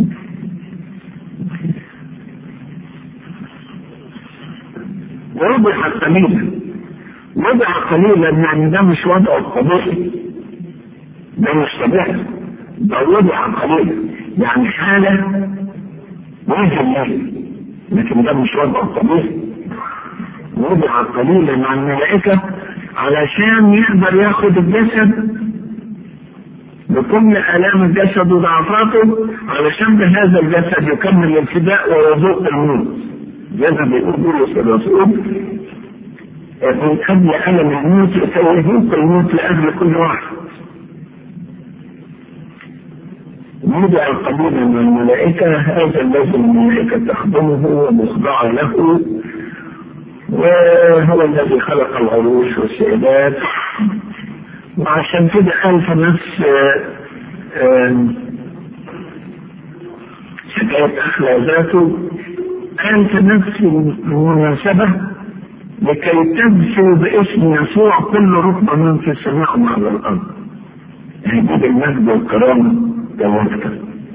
وضع قليلا، وضع قليلا يعني ده مش وضع طبيعي، ده مش طبيعي، ده وضع قليلا يعني حالة وجه، لكن ده مش وضع طبيعي. وضع قليلا مع الملائكة علشان يقدر ياخد الجسد بكل آلام الجسد وضعفاته، علشان بهذا الجسد يكمل الفداء ويذوق الموت. زي ما بيقول بولس الرسول من قبل ألم الموت فيذوق الموت لأجل كل واحد. وضع قليلا من الملائكة، هذا الذي الملائكة تخدمه ومخضعة له، وهو الذي خلق العروش والسيدات. وعشان كده قال في نفس حكاية أخلى ذاته، قال في نفس المناسبة لكي تبثوا باسم يسوع كل ركبة من في السماء وعلى الأرض. هيجيب المجد والكرامة والوفقة.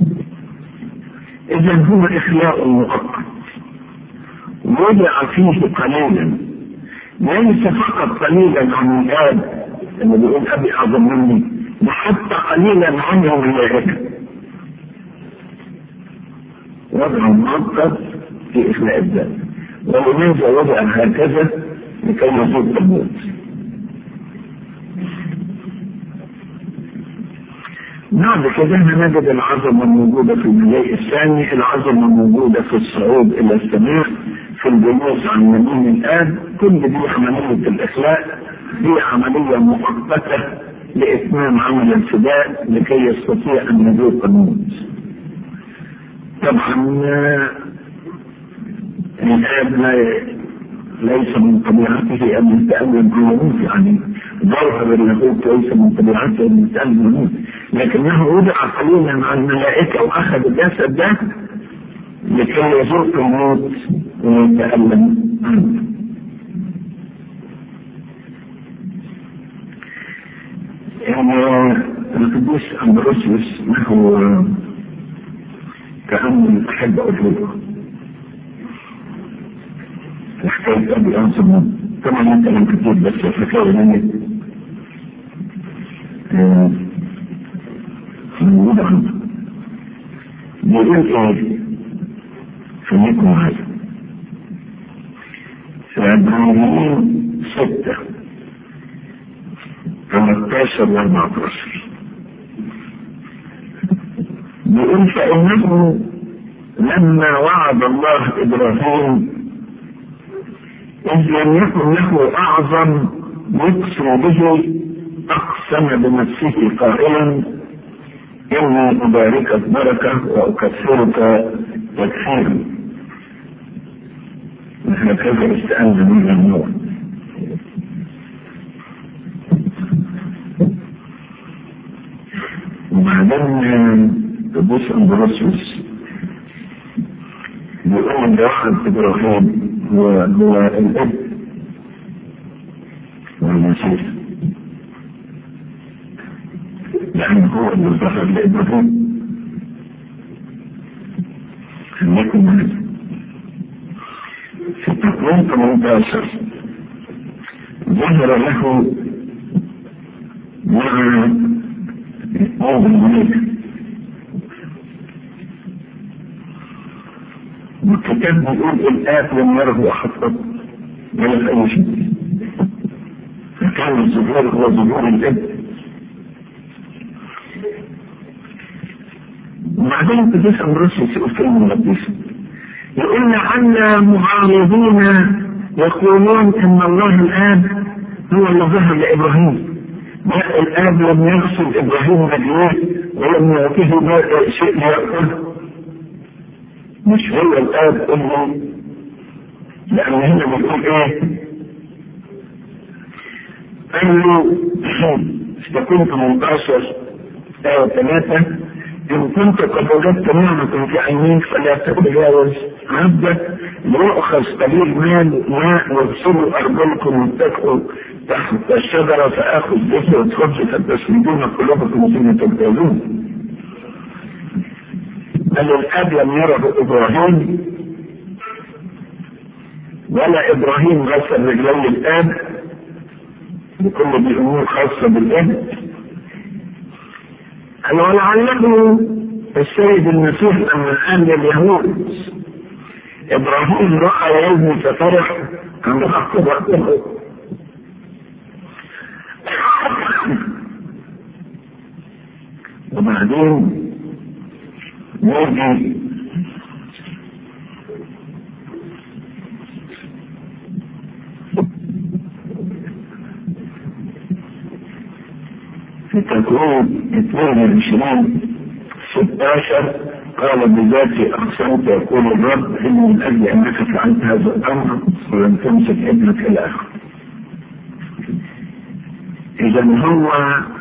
إذا هو إخلاء مؤقت وضع فيه قليلا، ليس فقط قليلا عن الآب اللي بيقول أبي أعظم مني، وحتى قليلا عنه الملائكة. وضع مؤقت في إخلاء الذات. ولماذا وضع هكذا؟ لكي يزيد الموت. بعد كده هنجد العظمة الموجودة في الملائكة الثاني، العظمة الموجودة في الصعود إلى السماء، في الجلوس عن يمين الآب. كل دي عملية الإخلاء، هي عملية مؤقتة لإتمام عمل الفداء لكي يستطيع أن يذوق الموت. طبعا الآب ليس من طبيعته أن يتألم على الموت، يعني ظاهر اللاهوت ليس من طبيعته أن يتألم الموت، لكنه وضع قليلا عن الملائكة وأخذ الجسد ده لكي يذوق الموت ويتألم عنه. يعني القديس أمبروسيوس له تأمل أحب أقوله في حكاية أبي أعظم. طبعا أنت لم تكتب بس الحكاية مني موجودة عنده. بيقول إيه خليكم معايا في عبرانيين 6:13 و14. بيقول فإنه لما وعد الله إبراهيم إذ لم يكن له أعظم يقسم به أقسم بنفسه قائلا إني أباركك بركة وأكثرك تكثيرا. هكذا استأذن من النور. وبعدين تبص أمبروسيوس بيقول إن واحد إبراهيم هو الأب والمسيح، لأن هو اللي ظهر لإبراهيم. خليكم معي في تكوين 18 ظهر له مع أول الملك، والكتاب بيقول الآب لم يره أحد ولا أي شيء، فكان الظهور هو ظهور الأب. وبعدين القديس أمبروسيوس يقول كلمة لطيفة، يقول لعل معارضون يقولون إن الله الآب هو اللي ظهر لإبراهيم. لا، الآب لم يغسل إبراهيم رجليه ولم يعطيه شيء يأكله، مش هو الآب إلا لأن هنا بيقول إيه؟ قال له استكون 18:3 إن كنت قد وجدت نعمة في عينيك فلا تتجاوز عبدك ليؤخذ قليل ماء واغسلوا أرجلكم واتقوا تحت الشجرة فآخذ جسد خبز فتسندون قلوبكم ثم تبتلون. بل الآب لم يره إبراهيم ولا إبراهيم غسل رجلي الآب، بكل دي أمور خاصة بالابن. ولعله السيد المسيح لما قال لليهود إبراهيم رأى يومي ففرح عند حق وقته، وبعدين نيجي في تكوين 22:16 قال بذاتي أقسمت يقول الرب إن من أجل أنك فعلت هذا الأمر ولم تمسك ابنك إلى آخره. إذا هو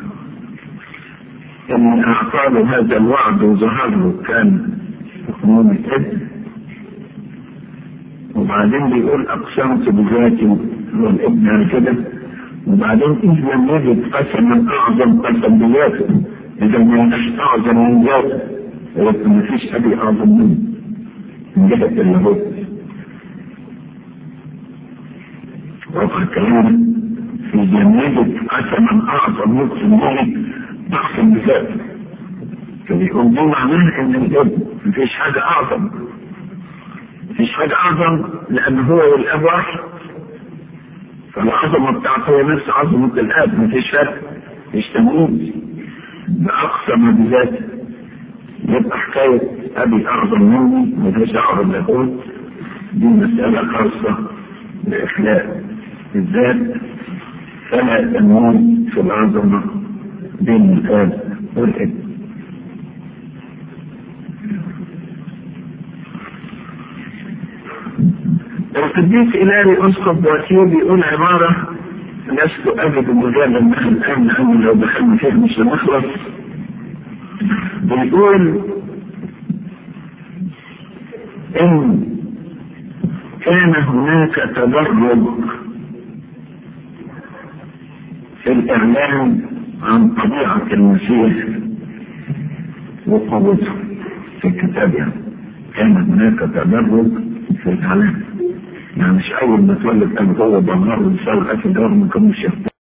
إن أعطى له هذا الوعد وظهر له كان يقوم الابن، وبعدين بيقول أقسمت بذاتي والابن كده، وبعدين إذا لم يجد قسما أعظم قسم بذاته، إذا ما ينفعش أعظم من ذاته، ولكن ما فيش أبي أعظم منه من جهة اللاهوت. وقال كلام في جنة قسما أعظم يقسم به أقسم بذاته، فبيقول دي معناه إن الابن ما فيش حاجة أعظم، مفيش حاجة أعظم، لأن هو والأب واحد، فالعظمة بتاعته هي نفس عظمة الآب، مفيش فرق، مفيش تمييز. بأقسم بذاته يبقى حكاية أبي أعظم مني مفيش دعوة باللاهوت، دي مسألة خاصة بإخلاء الذات، فلا تمييز في العظمة بين الآب والابن. القديس إلهي أسقف بواتيه بيقول عبارة لست أجد مجالا لها الآن، لأنه لو دخلنا فيه مش هنخلص. بيقول إن كان هناك تدرج في الإعلان عن طبيعة المسيح وقوته في الكتاب، يعني كان هناك تدرج في الإعلان، يعني مش أول ما تولد أن هو ضمار ويساوي الأكل دور ما كانوش